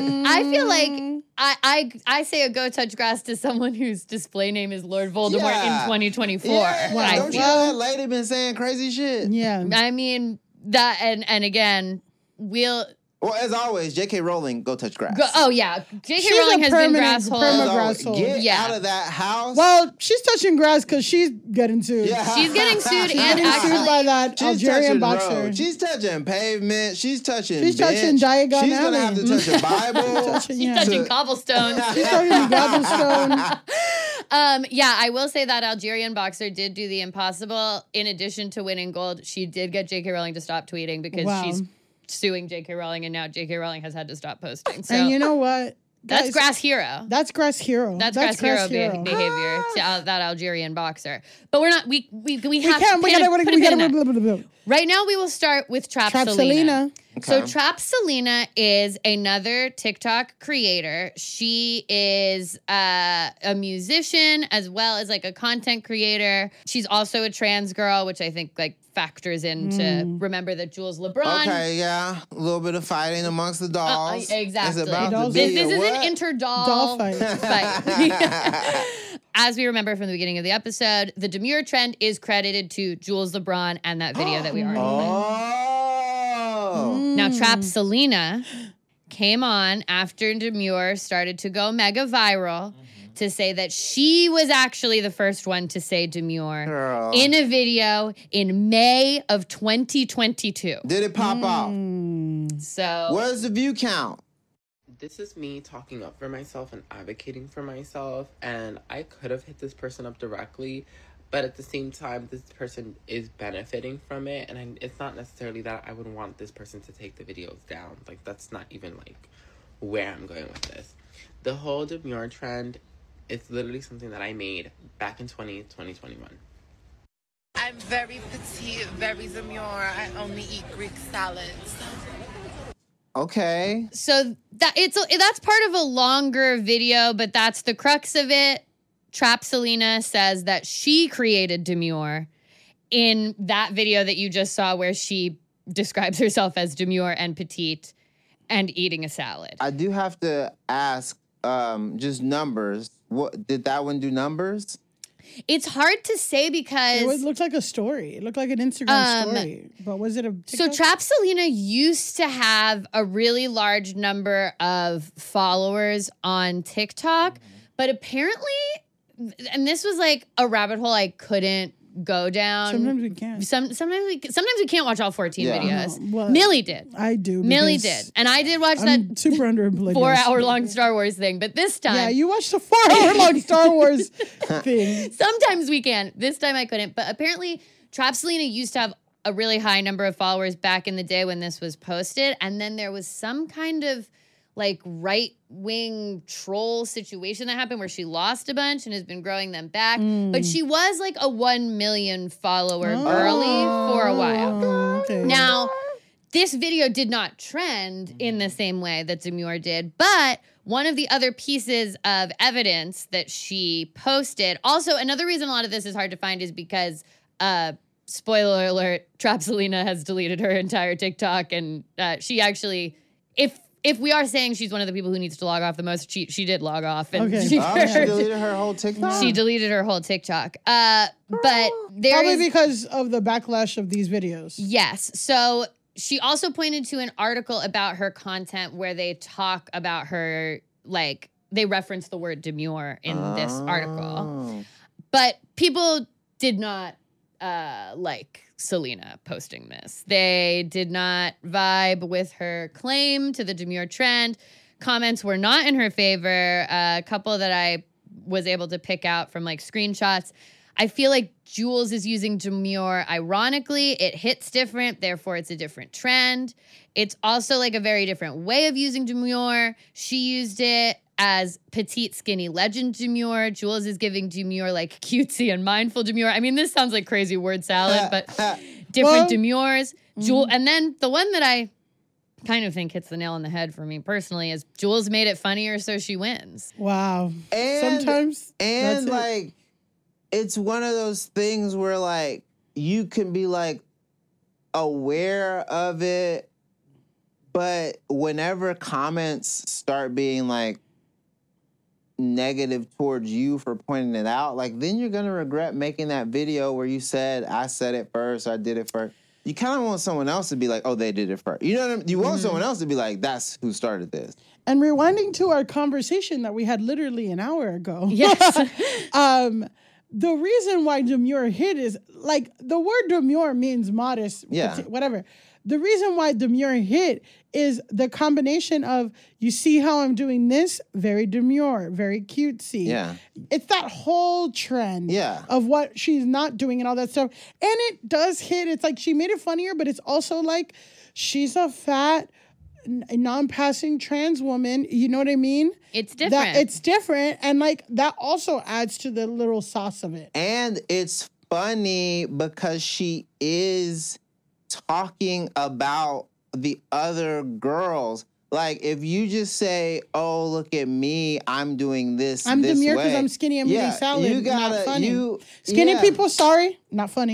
I feel like I, I I say a go touch grass to someone whose display name is Lord Voldemort Yeah. in twenty twenty-four. Yeah, I don't you feel. know that lady been saying crazy shit? Yeah. I mean that, and and again, we'll Well, as always, J K Rowling, go touch grass. go. Oh yeah, J K She's Rowling a has been permanent grass hole. perma- As always, grass hole. get Yeah. out of that house. Well, she's touching grass because she's getting sued. Yeah. She's getting sued She's and getting actually sued by that She's Algerian touching boxer. road. She's touching pavement. She's touching. She's bench. touching Diagon She's gonna Alley. have to touch a Bible. Touching, she's yeah. touching To- cobblestones. She's touching Gobblestone. Um, yeah, I will say that Algerian boxer did do the impossible. In addition to winning gold, she did get J K Rowling to stop tweeting because Wow. she's suing J K Rowling, and now J K Rowling has had to stop posting. So And you know what? that's Guys, grass hero. That's grass hero. That's, grass, hero, be- behavior to uh, that Algerian boxer. But we're not. We we we We have. can't. We pin a- gotta. put a We pin in gotta. that. Blah, blah, blah, blah. Right now, we will start with Trap, Trap Selena. Selena. So Okay. Trap Selena is another TikTok creator. She is uh, a musician as well as like a content creator. She's also a trans girl, which I think like factors into remember that Jules LeBron. Okay, yeah, a little bit of fighting amongst the Uh, dolls. exactly. It's about Dolls. to be This, this a is what? an inter-doll Doll fight. fight. As we remember from the beginning of the episode, the demure trend is credited to Jules LeBron and that video that we already played. Oh. Now, Trap Selena came on after Demure started to go mega viral to say that she was actually the first one to say Demure Girl. in a video in May of twenty twenty-two. Did it pop off? So, Where's the view count? This is me talking up for myself and advocating for myself, and I could have hit this person up directly, but at the same time, this person is benefiting from it, and I, it's not necessarily that I would want this person to take the videos down. Like, that's not even, like, where I'm going with this. The whole demure trend is literally something that I made back in twenty twenty-one. I'm very petite, very demure. I only eat Greek salads. Okay. so that it's a, that's part of a longer video, but that's the crux of it. Trap Selena says that she created Demure in that video that you just saw where she describes herself as demure and petite and eating a salad. I do have to ask, um, just numbers. What did that one do numbers? It's hard to say because It was- looked like a story. It looked like an Instagram Um, story. But was it a so TikTok? Trap Selena used to have a really large number of followers on TikTok, but apparently, and this was like a rabbit hole I couldn't go down. Sometimes we can't. Some sometimes we sometimes we can't watch all fourteen Yeah. videos. No, well, Millie did. I do. Millie because did, and I did watch I'm that super underemployed. four yes. hour long Star Wars thing. But this time, Yeah, you watched the four hour long Star Wars thing. sometimes we can. This time I couldn't. But apparently, Trap Selena used to have a really high number of followers back in the day when this was posted, and then there was some kind of like right wing troll situation that happened where she lost a bunch and has been growing them back. Mm. But she was like a one million follower girly for a while. Oh, okay. Now, this video did not trend in the same way that Demure did, but one of the other pieces of evidence that she posted, also another reason a lot of this is hard to find is because, uh, spoiler alert, Trap Selena has deleted her entire TikTok, and uh, she actually, if if we are saying she's one of the people who needs to log off the most, she she did log off, and Okay. she, Oh, she deleted her whole TikTok? she deleted her whole TikTok. Uh, but there Probably is because of the backlash of these videos. yes, so. She also pointed to an article about her content where they talk about her, like, they reference the word demure in this article. Oh. But people did not uh, like Selena posting this. They did not vibe with her claim to the demure trend. Comments were not in her favor. Uh, a couple that I was able to pick out from, like, screenshots. I feel like Jules is using demure ironically. It hits different, therefore it's a different trend. It's also like a very different way of using demure. She used it as petite, skinny legend demure. Jules is giving demure like cutesy and mindful demure. I mean, this sounds like crazy word salad, but different Well, demures. Jules, and then the one that I kind of think hits the nail on the head for me personally is Jules made it funnier, so she wins. Wow. And, Sometimes and that's it. like, it's one of those things where like you can be like aware of it, but whenever comments start being like negative towards you for pointing it out, like then you're gonna regret making that video where you said, I said it first, I did it first. You kind of want someone else to be like, oh, they did it first. You know what I mean? You want Mm-hmm. someone else to be like, that's who started this. And rewinding to our conversation that we had literally an hour ago. Yes. um, the reason why demure hit is like the word demure means modest, Yeah. petite, whatever. The reason why demure hit is the combination of you see how I'm doing this, very demure, very cutesy. Yeah. It's that whole trend Yeah. of what she's not doing and all that stuff. And it does hit. It's like she made it funnier, but it's also like she's a fat, n- non-passing trans woman. You know what I mean? It's That different. it's different, and like that also adds to the little sauce of it. And it's funny because she is talking about the other girls. Like if you just say, "Oh, look at me, I'm doing this." I'm this demure because way," I'm skinny and eating yeah, salad. You gotta, not funny. You, Skinny yeah. people, sorry, not funny.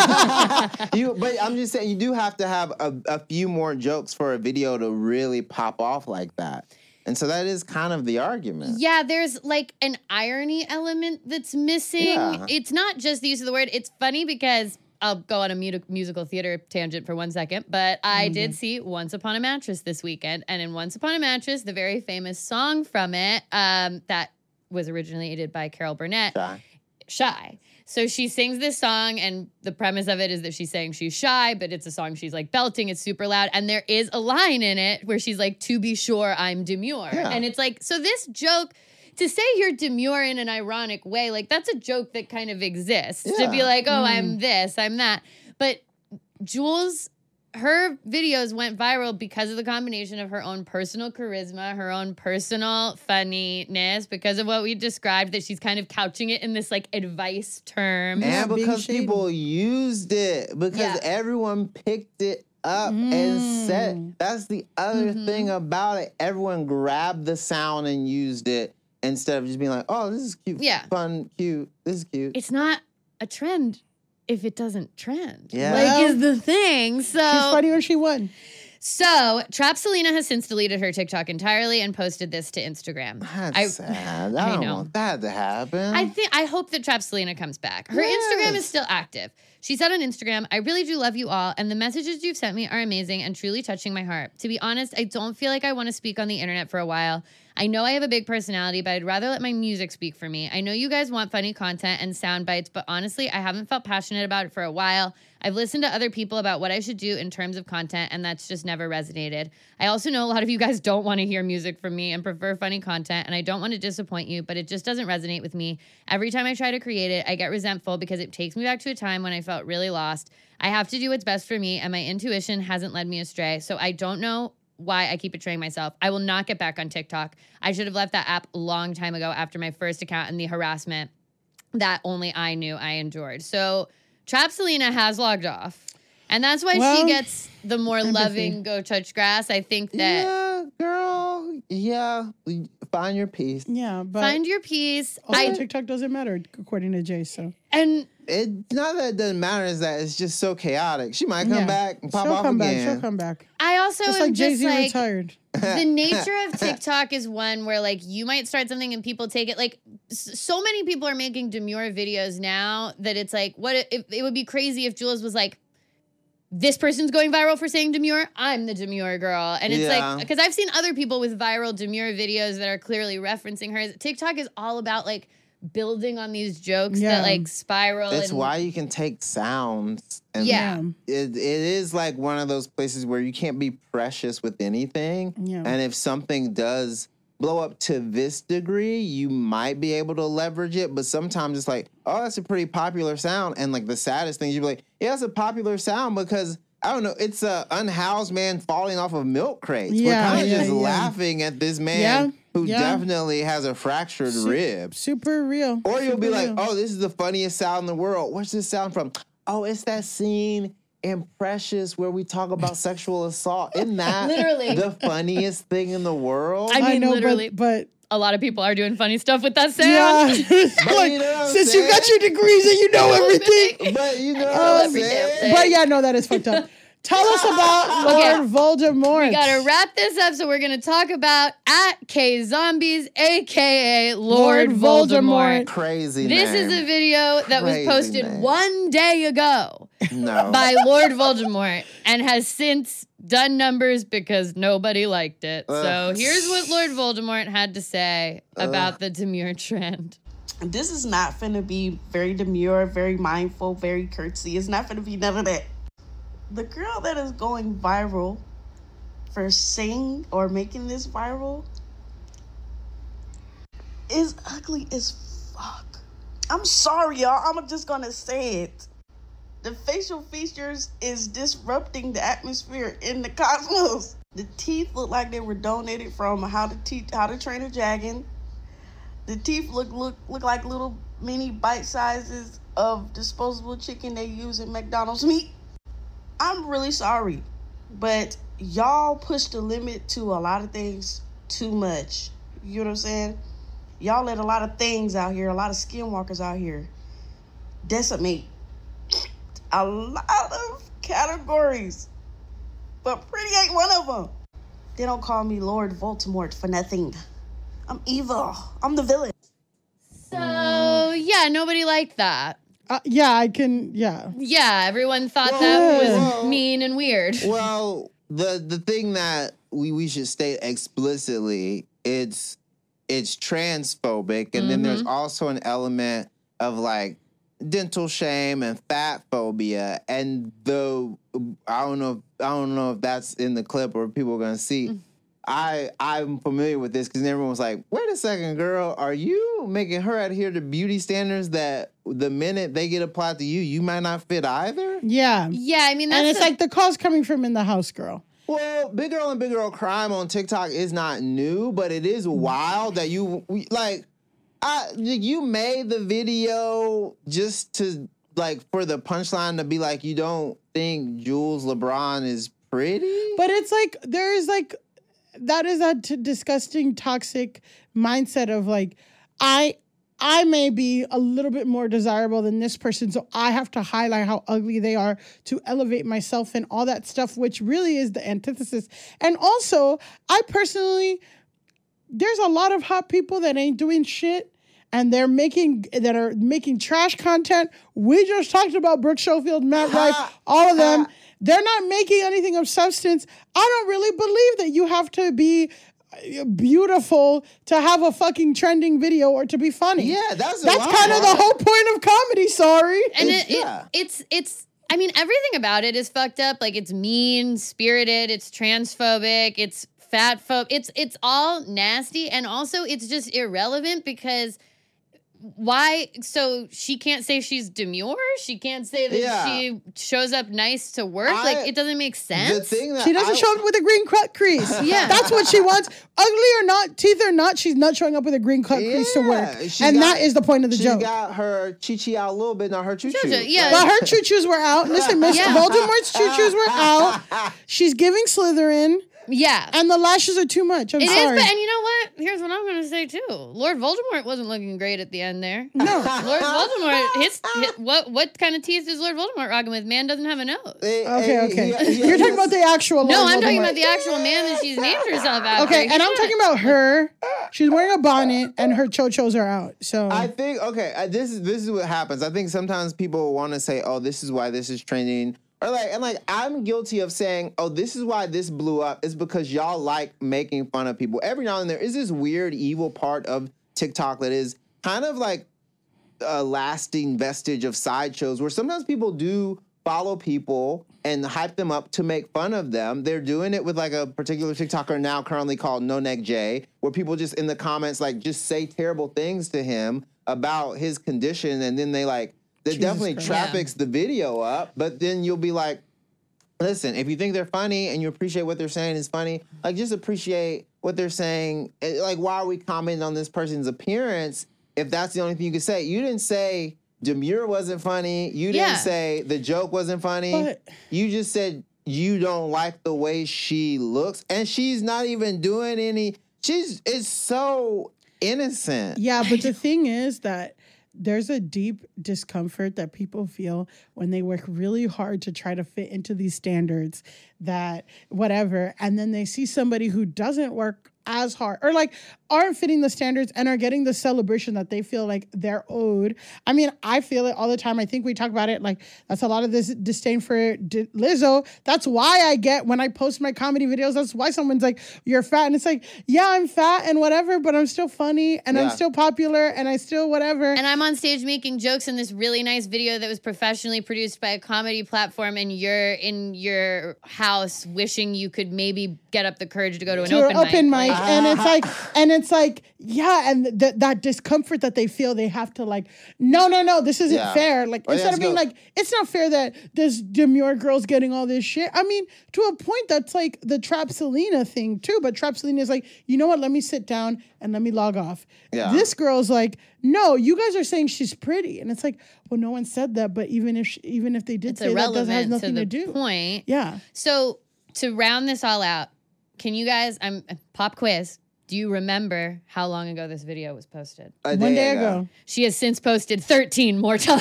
you, but I'm just saying, you do have to have a, a few more jokes for a video to really pop off like that. And so that is kind of the argument. Yeah, there's like an irony element that's missing. Yeah. It's not just the use of the word. It's funny because I'll go on a mu- musical theater tangent for one second, but I Mm-hmm. did see Once Upon a Mattress this weekend. And in Once Upon a Mattress, the very famous song from it um, that was originated by Carol Burnett, Shy. Shy. So she sings this song, and the premise of it is that she's saying she's shy, but it's a song she's like belting. It's super loud. And there is a line in it where she's like, to be sure, I'm demure. Yeah. And it's like, so this joke, to say you're demure in an ironic way, like that's a joke that kind of exists. To be Yeah. like, oh, I'm this, I'm that. But Jules, her videos went viral because of the combination of her own personal charisma, her own personal funniness, because of what we described, that she's kind of couching it in this like advice term. Yeah, And being because shady. people used it, because Yeah. everyone picked it up and said, that's the other thing about it. Everyone grabbed the sound and used it instead of just being like, oh, this is cute, Yeah. fun, cute, this is cute. It's not a trend if it doesn't trend. Yeah. Like Well, is the thing. So She's funny when she won. So, Trap Selena has since deleted her TikTok entirely and posted this to Instagram. That's I- sad. I, I don't know. want that to happen. I think I hope that Trap Selena comes back. Her Yes. Instagram is still active. She said on Instagram, I really do love you all, and the messages you've sent me are amazing and truly touching my heart. To be honest, I don't feel like I want to speak on the internet for a while. I know I have a big personality, but I'd rather let my music speak for me. I know you guys want funny content and sound bites, but honestly, I haven't felt passionate about it for a while. I've listened to other people about what I should do in terms of content, and that's just never resonated. I also know a lot of you guys don't want to hear music from me and prefer funny content, and I don't want to disappoint you, but it just doesn't resonate with me. Every time I try to create it, I get resentful because it takes me back to a time when I felt really lost. I have to do what's best for me, and my intuition hasn't led me astray, so I don't know why I keep betraying myself. I will not get back on TikTok. I should have left that app a long time ago after my first account and the harassment that only I knew I endured. So Trap Selena has logged off. And that's why Well, she gets the more empathy. loving Go Touch Grass. I think that Yeah, girl. Yeah. Find your peace. Yeah, but find your peace. also I TikTok doesn't matter according to Jay. So and It's not that it doesn't matter, is that it's just so chaotic. She might come Yeah. back and pop she'll off come again. back. She'll come back. I also Just am like Jay just Z like retired. the nature of TikTok is one where like you might start something and people take it like s- so many people are making demure videos now that it's like what if it would be crazy if Jules was like, this person's going viral for saying demure, I'm the demure girl. And it's Yeah. like, because I've seen other people with viral demure videos that are clearly referencing hers. TikTok is all about like building on these jokes Yeah. that like spiral. That's and, why you can take sounds. And Yeah. It, it is like one of those places where you can't be precious with anything. Yeah. And if something does blow up to this degree, you might be able to leverage it. But sometimes it's like, oh, that's a pretty popular sound. And like the saddest thing, you'd be like, yeah, it's a popular sound because, I don't know, it's a unhoused man falling off of milk crates. Yeah, We're kind of yeah, just yeah. laughing at this man Yeah, who yeah. definitely has a fractured Su- rib. Super real. Or you'll be Super like, real. oh, this is the funniest sound in the world. Where's this sound from? Oh, it's that scene in Precious where we talk about sexual assault. Isn't that Literally. the funniest thing in the world? I mean, know, literally, but, but a lot of people are doing funny stuff with that sound. yeah, like, you know what I'm since you got your saying? degrees and you know everything. But you know know what I'm every damn saying? thing. But yeah, no, that is fucked up. Tell us about Okay. Lord Voldemort. We gotta wrap this up, so we're gonna talk about at K Zombies, aka Lord, Lord Voldemort. Voldemort. Crazy This name. is a video that was Crazy posted name. one day ago No. by Lord Voldemort and has since done numbers because nobody liked it. So Ugh. here's what Lord Voldemort had to say about the demure trend. This is not finna be very demure, very mindful, very curtsy. It's not finna be none of that. The girl that is going viral for saying or making this viral is ugly as fuck. I'm sorry, y'all. I'm just gonna say it. The facial features is disrupting the atmosphere in the cosmos. The teeth look like they were donated from How to Teach How to Train a Dragon. The teeth look look look like little mini bite sizes of disposable chicken they use in McDonald's meat. I'm really sorry, but y'all push the limit to a lot of things too much. You know what I'm saying? Y'all let a lot of things out here, a lot of skinwalkers out here, decimate a lot of categories, but pretty ain't one of them. They don't call me Lord Voldemort for nothing. I'm evil. I'm the villain. So yeah, nobody liked that. Uh, yeah, I can. Yeah. Yeah, everyone thought Well, that was well, mean and weird. Well, the the thing that we, we should state explicitly, it's it's transphobic, and then there's also an element of like dental shame and fat phobia. And though I don't know, I don't know if that's in the clip or people are gonna see. I I'm familiar with this because everyone was like, "Wait a second, girl, are you making her adhere to beauty standards that the minute they get applied to you, you might not fit either?" Yeah. Yeah, I mean that's And it's the- like the call's coming from in the house, girl. Well, Big Girl and Big Girl Crime on TikTok is not new, but it is wild that you we, like. I you made the video just to like for the punchline to be like you don't think Jules LeBron is pretty, But it's like there is like that is a t- disgusting toxic mindset of like I I may be a little bit more desirable than this person, so I have to highlight how ugly they are to elevate myself and all that stuff, which really is the antithesis. And also, I personally, there's a lot of hot people that ain't doing shit and they're making that are making trash content. We just talked about Brooke Schofield, Matt Rife, all of them. They're not making anything of substance. I don't really believe that you have to be beautiful to have a fucking trending video or to be funny. Yeah, that's that's kind of the whole point of comedy. Sorry, and It's- it, it, yeah. it's it's. I mean, everything about it is fucked up. Like it's mean spirited. It's transphobic. It's fat phobe. It's it's all nasty, and also it's just irrelevant because. Why? So she can't say she's demure. She can't say that Yeah. she shows up nice to work. I- like it doesn't make sense. The thing that she doesn't I, show up with a green cut crease. Yeah. That's what she wants. Ugly or not, teeth or not, she's not showing up with a green cut crease to work. Yeah, she And got- that is the point of the she joke. got her chi-chi out a little bit, not her choo-choo. Choo-choo, yeah. But her choo-choos were out. Listen, Miss Yeah. Voldemort's choo-choos were out. She's giving Slytherin. Yeah. And the lashes are too much. I'm It is, sorry. but and you know what? Here's what I'm gonna say too. Lord Voldemort wasn't looking great at the end there. No. Lord Voldemort, his, his what what kind of teeth is Lord Voldemort rocking with? Man doesn't have a nose. Hey, Okay, hey, okay. he- he- You're talking about the actual No, Lord I'm talking Voldemort. about the actual man that she's named herself after. Okay, He's and I'm not- talking about her. She's wearing a bonnet and her chochos are out. So I think okay. uh, This is this is what happens. I think sometimes people want to say, "Oh, this is why this is trending," or like, and like I'm guilty of saying, "Oh, this is why this blew up." It's because y'all like making fun of people. Every now and then, there is this weird, evil part of TikTok that is kind of like a lasting vestige of sideshows, where sometimes people do follow people and hype them up to make fun of them. They're doing it with like a particular TikToker now currently called No Neck Jay, where people just in the comments like just say terrible things to him about his condition, and then they like that Jesus definitely Christ. traffics the video up. But then you'll be like, listen, if you think they're funny and you appreciate what they're saying is funny, like just appreciate what they're saying. Eh, Like, why are we commenting on this person's appearance if that's the only thing you can say? You didn't say demure wasn't funny. You didn't Yeah. say the joke wasn't funny. But- You just said you don't like the way she looks, and she's not even doing any. She's it's so innocent. yeah, but the thing is that there's a deep discomfort that people feel when they work really hard to try to fit into these standards that whatever, and then they see somebody who doesn't work as hard or like aren't fitting the standards and are getting the celebration that they feel like they're owed. I mean, I feel it all the time. I think we talk about it like that's a lot of this disdain for D- Lizzo. That's why I get when I post my comedy videos. That's why someone's like, "You're fat," and it's like, "Yeah, I'm fat and whatever, but I'm still funny and I'm Yeah. still popular and I still whatever." And I'm on stage making jokes in this really nice video that was professionally produced by a comedy platform, and you're in your house wishing you could maybe get up the courage to go to an to open, an open mic. mic, Like, and it's like, and it's like, yeah, and th- that discomfort that they feel, they have to like, no, no, no, this isn't Yeah. fair. Like Or they instead have of to being go- like, it's not fair that this demure girl's getting all this shit. I mean, to a point, that's like the Trap Selena thing too. But Trap Selena is like, you know what? Let me sit down and let me log off. Yeah. This girl's like, no, you guys are saying she's pretty, and it's like, well, no one said that. But even if she, even if they did it's say that, doesn't has irrelevant to nothing the to do. point. Yeah. So to round this all out, can you guys? I'm pop quiz. Do you remember how long ago this video was posted? A One day ago. She has since posted thirteen more times.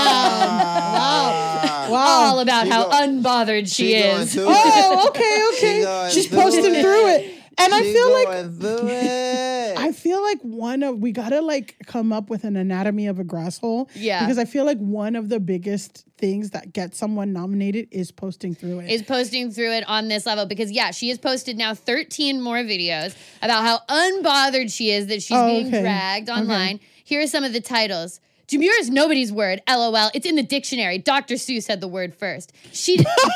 Ah. Wow. All about She how go- unbothered she, she going is. through Oh, it. okay, okay. She going She's through posting it. through it. And I She feel like going through it. I feel like one of we gotta like come up with an anatomy of a grass hole. Yeah. Because I feel like one of the biggest things that gets someone nominated is posting through it. Is posting through it on this level because yeah, she has posted now thirteen more videos about how unbothered she is that she's Oh, being okay. dragged Okay. online. Here are some of the titles. Demure is nobody's word. LOL. It's in the dictionary. Doctor Seuss had the word first. She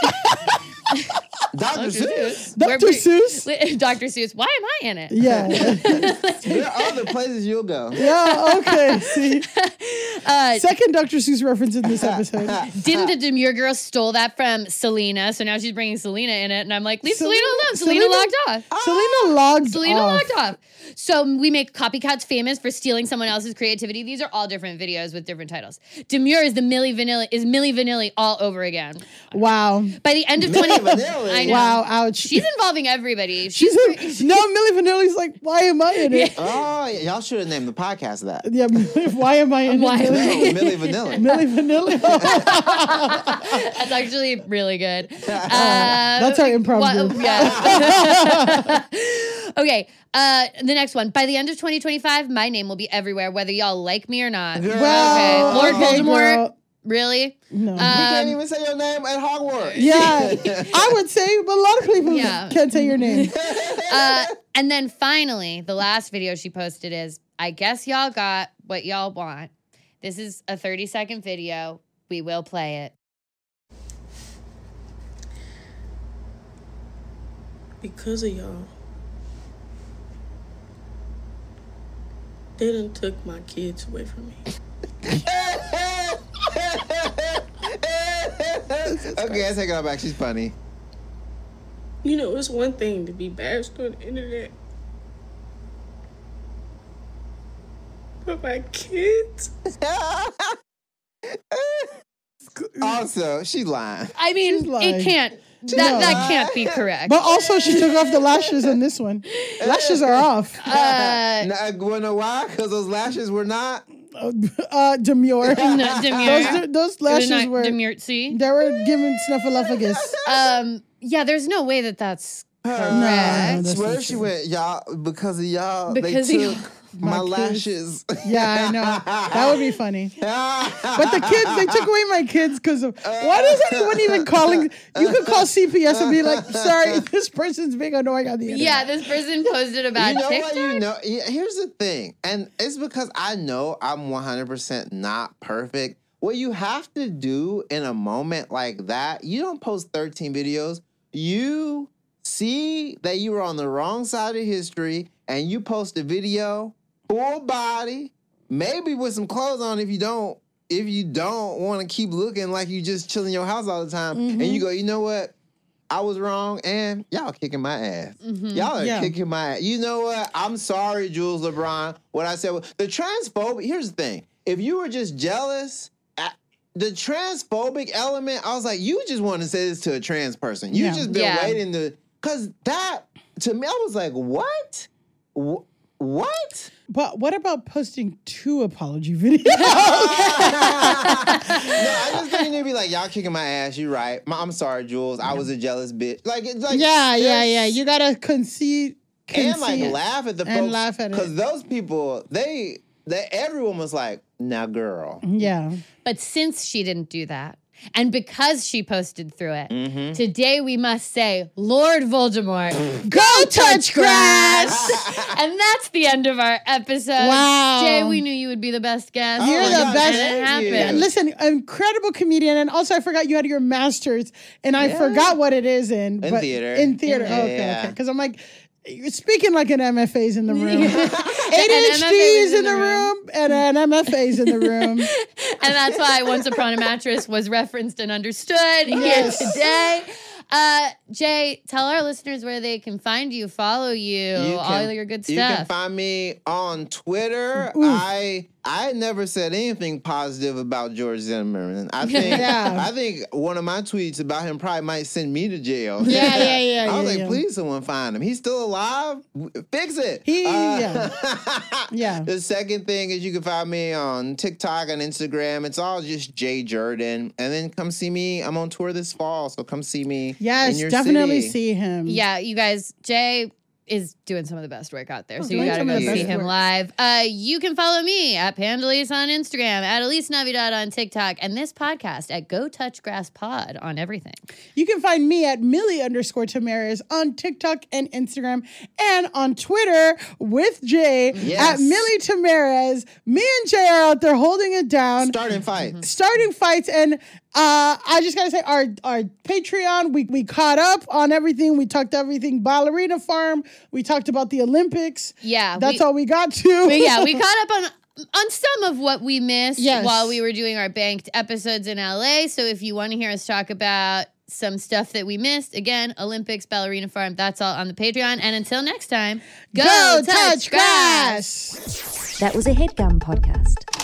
Doctor Seuss. Doctor We're- Seuss? Doctor Seuss. Why am I in it? Yeah. There are other places you'll go. Yeah, okay. See. Uh, Second Doctor Seuss reference in this episode. Didn't the Demure girl stole that from Selena? So now she's bringing Selena in it, and I'm like, leave Selena, Selena- alone. Selena, Selena- logged off. Selena logged Selena off. logged off. So we make copycats famous for stealing someone else's creativity. These are all different videos with different titles. Demure is the Milli Vanilli is Milli Vanilli all over again. Wow. By the end of twenty, Vanilli? I know. Wow, ouch. She's involving everybody. She's She's, a, no, Milli Vanilli's like, why am I in it? Oh, yeah, y'all should have named the podcast that. Yeah, why am I in Why it? am I- Milli, Milli Vanilli. Milli Vanilli. That's actually really good. Uh, That's our improv wha- group. Yeah. Okay. Uh, the next one. By the end of twenty twenty-five, my name will be everywhere, whether y'all like me or not. Girl. Well, Okay. Lord okay, Voldemort. girl. Really? No. We Um, can't even say your name at Hogwarts. Yeah, I would say, but a lot of people Yeah. can't say your name. Uh, and then finally, the last video she posted is, I guess y'all got what y'all want. This is a thirty second video. We will play it. Because of y'all, they done took my kids away from me. Okay, I take it all back. She's funny. You know, it's one thing to be bashed on the internet, but my kids. Also, she lying. I mean, She's lying. it can't. That, No. that can't be correct. But also, she took off the lashes on this one. Lashes are off. uh, Nah, wanna know why? Because those lashes were not. Uh, demure. no, demure. Those, those lashes They're not were. demurtsy. They were given snuffleupagus. Um, yeah, there's no way that that's No, correct. that's Where not she true. went, y'all, because of y'all, Because they of took y'all. my, My kids. lashes. Yeah, I know. That would be funny. But the kids, they took away my kids because of. Why is anyone even calling? You could call C P S and be like, sorry, this person's being annoying on the internet. Yeah, this person posted about You know TikTok. what? You know, yeah, here's the thing, and it's because I know I'm one hundred percent not perfect. What you have to do in a moment like that, you don't post thirteen videos. You see that you were on the wrong side of history, and you post a video, full body, maybe with some clothes on if you don't. If you don't want to keep looking like you just chill in your house all the time, Mm-hmm. and you go, you know what? I was wrong, and y'all kicking my ass. Y'all are Yeah. kicking my ass. You know what? I'm sorry, Jules LeBron. What I said was the transphobic. Here's the thing: if you were just jealous, at the transphobic element, I was like, you just want to say this to a trans person. You Yeah. just been Yeah. waiting to, cause that to me, I was like, what? Wh- What? But what about posting two apology videos? No, I just think you need to be like, y'all kicking my ass. You right. My, I'm sorry, Jules. I was a jealous bitch. Like, it's like yeah, yeah, there's- yeah. You gotta concede. and like concede laugh at the and folks, laugh at it. because those people, they, they, everyone was like, "Now, girl." Yeah. But since she didn't do that, and because she posted through it, Mm-hmm. today we must say, Lord Voldemort, Go touch grass. and that's the end of our episode. Wow. Jay, we knew you would be the best guest. You're Oh my the God, best. thank It happened. you. Listen, incredible comedian, and also I forgot you had your master's, and I Yeah. forgot what it is in. In but theater. In theater. Yeah. Okay, okay. Because I'm like, you're speaking like an M F A's in the room. A D H M F A D is is in the room, and an M F A's in the room. And that's why Once Upon a Mattress was referenced and understood Yes. here today. Uh, Jay, tell our listeners where they can find you, follow you, You all can- your good You can stuff. find me on Twitter. Oof. I I never said anything positive about George Zimmerman. I think Yeah. I think one of my tweets about him probably might send me to jail. Yeah, yeah, yeah, I was yeah, like, yeah. please, someone find him. He's still alive. W- Fix it. He- Uh, yeah. Yeah. The second thing is you can find me on TikTok and Instagram. It's all just Jay Jordan. And then come see me. I'm on tour this fall, so come see me. Yes, in your definitely city. see him. Yeah, you guys, Jay is doing some of the best work out there, Oh, so you doing gotta some go of the see best him work. live. Uh, you can follow me at Pandalise on Instagram, at Elise Navidad on TikTok, and this podcast at Go Touch Grass Pod on everything. You can find me at Millie underscore Tamaris on TikTok and Instagram, and on Twitter with Jay Yes. at Millie Tamaris. Me and Jay are out there holding it down, Starting fights. starting fights, and uh, I just gotta say, our our Patreon, we we caught up on everything. We talked everything Ballerina Farm. We talked about the Olympics. Yeah, That's we, all we got to. But yeah, we caught up on on some of what we missed Yes. while we were doing our banked episodes in L A. So if you want to hear us talk about some stuff that we missed, again, Olympics, Ballerina Farm, that's all on the Patreon. And until next time, go, Go touch grass. That was a HeadGum podcast.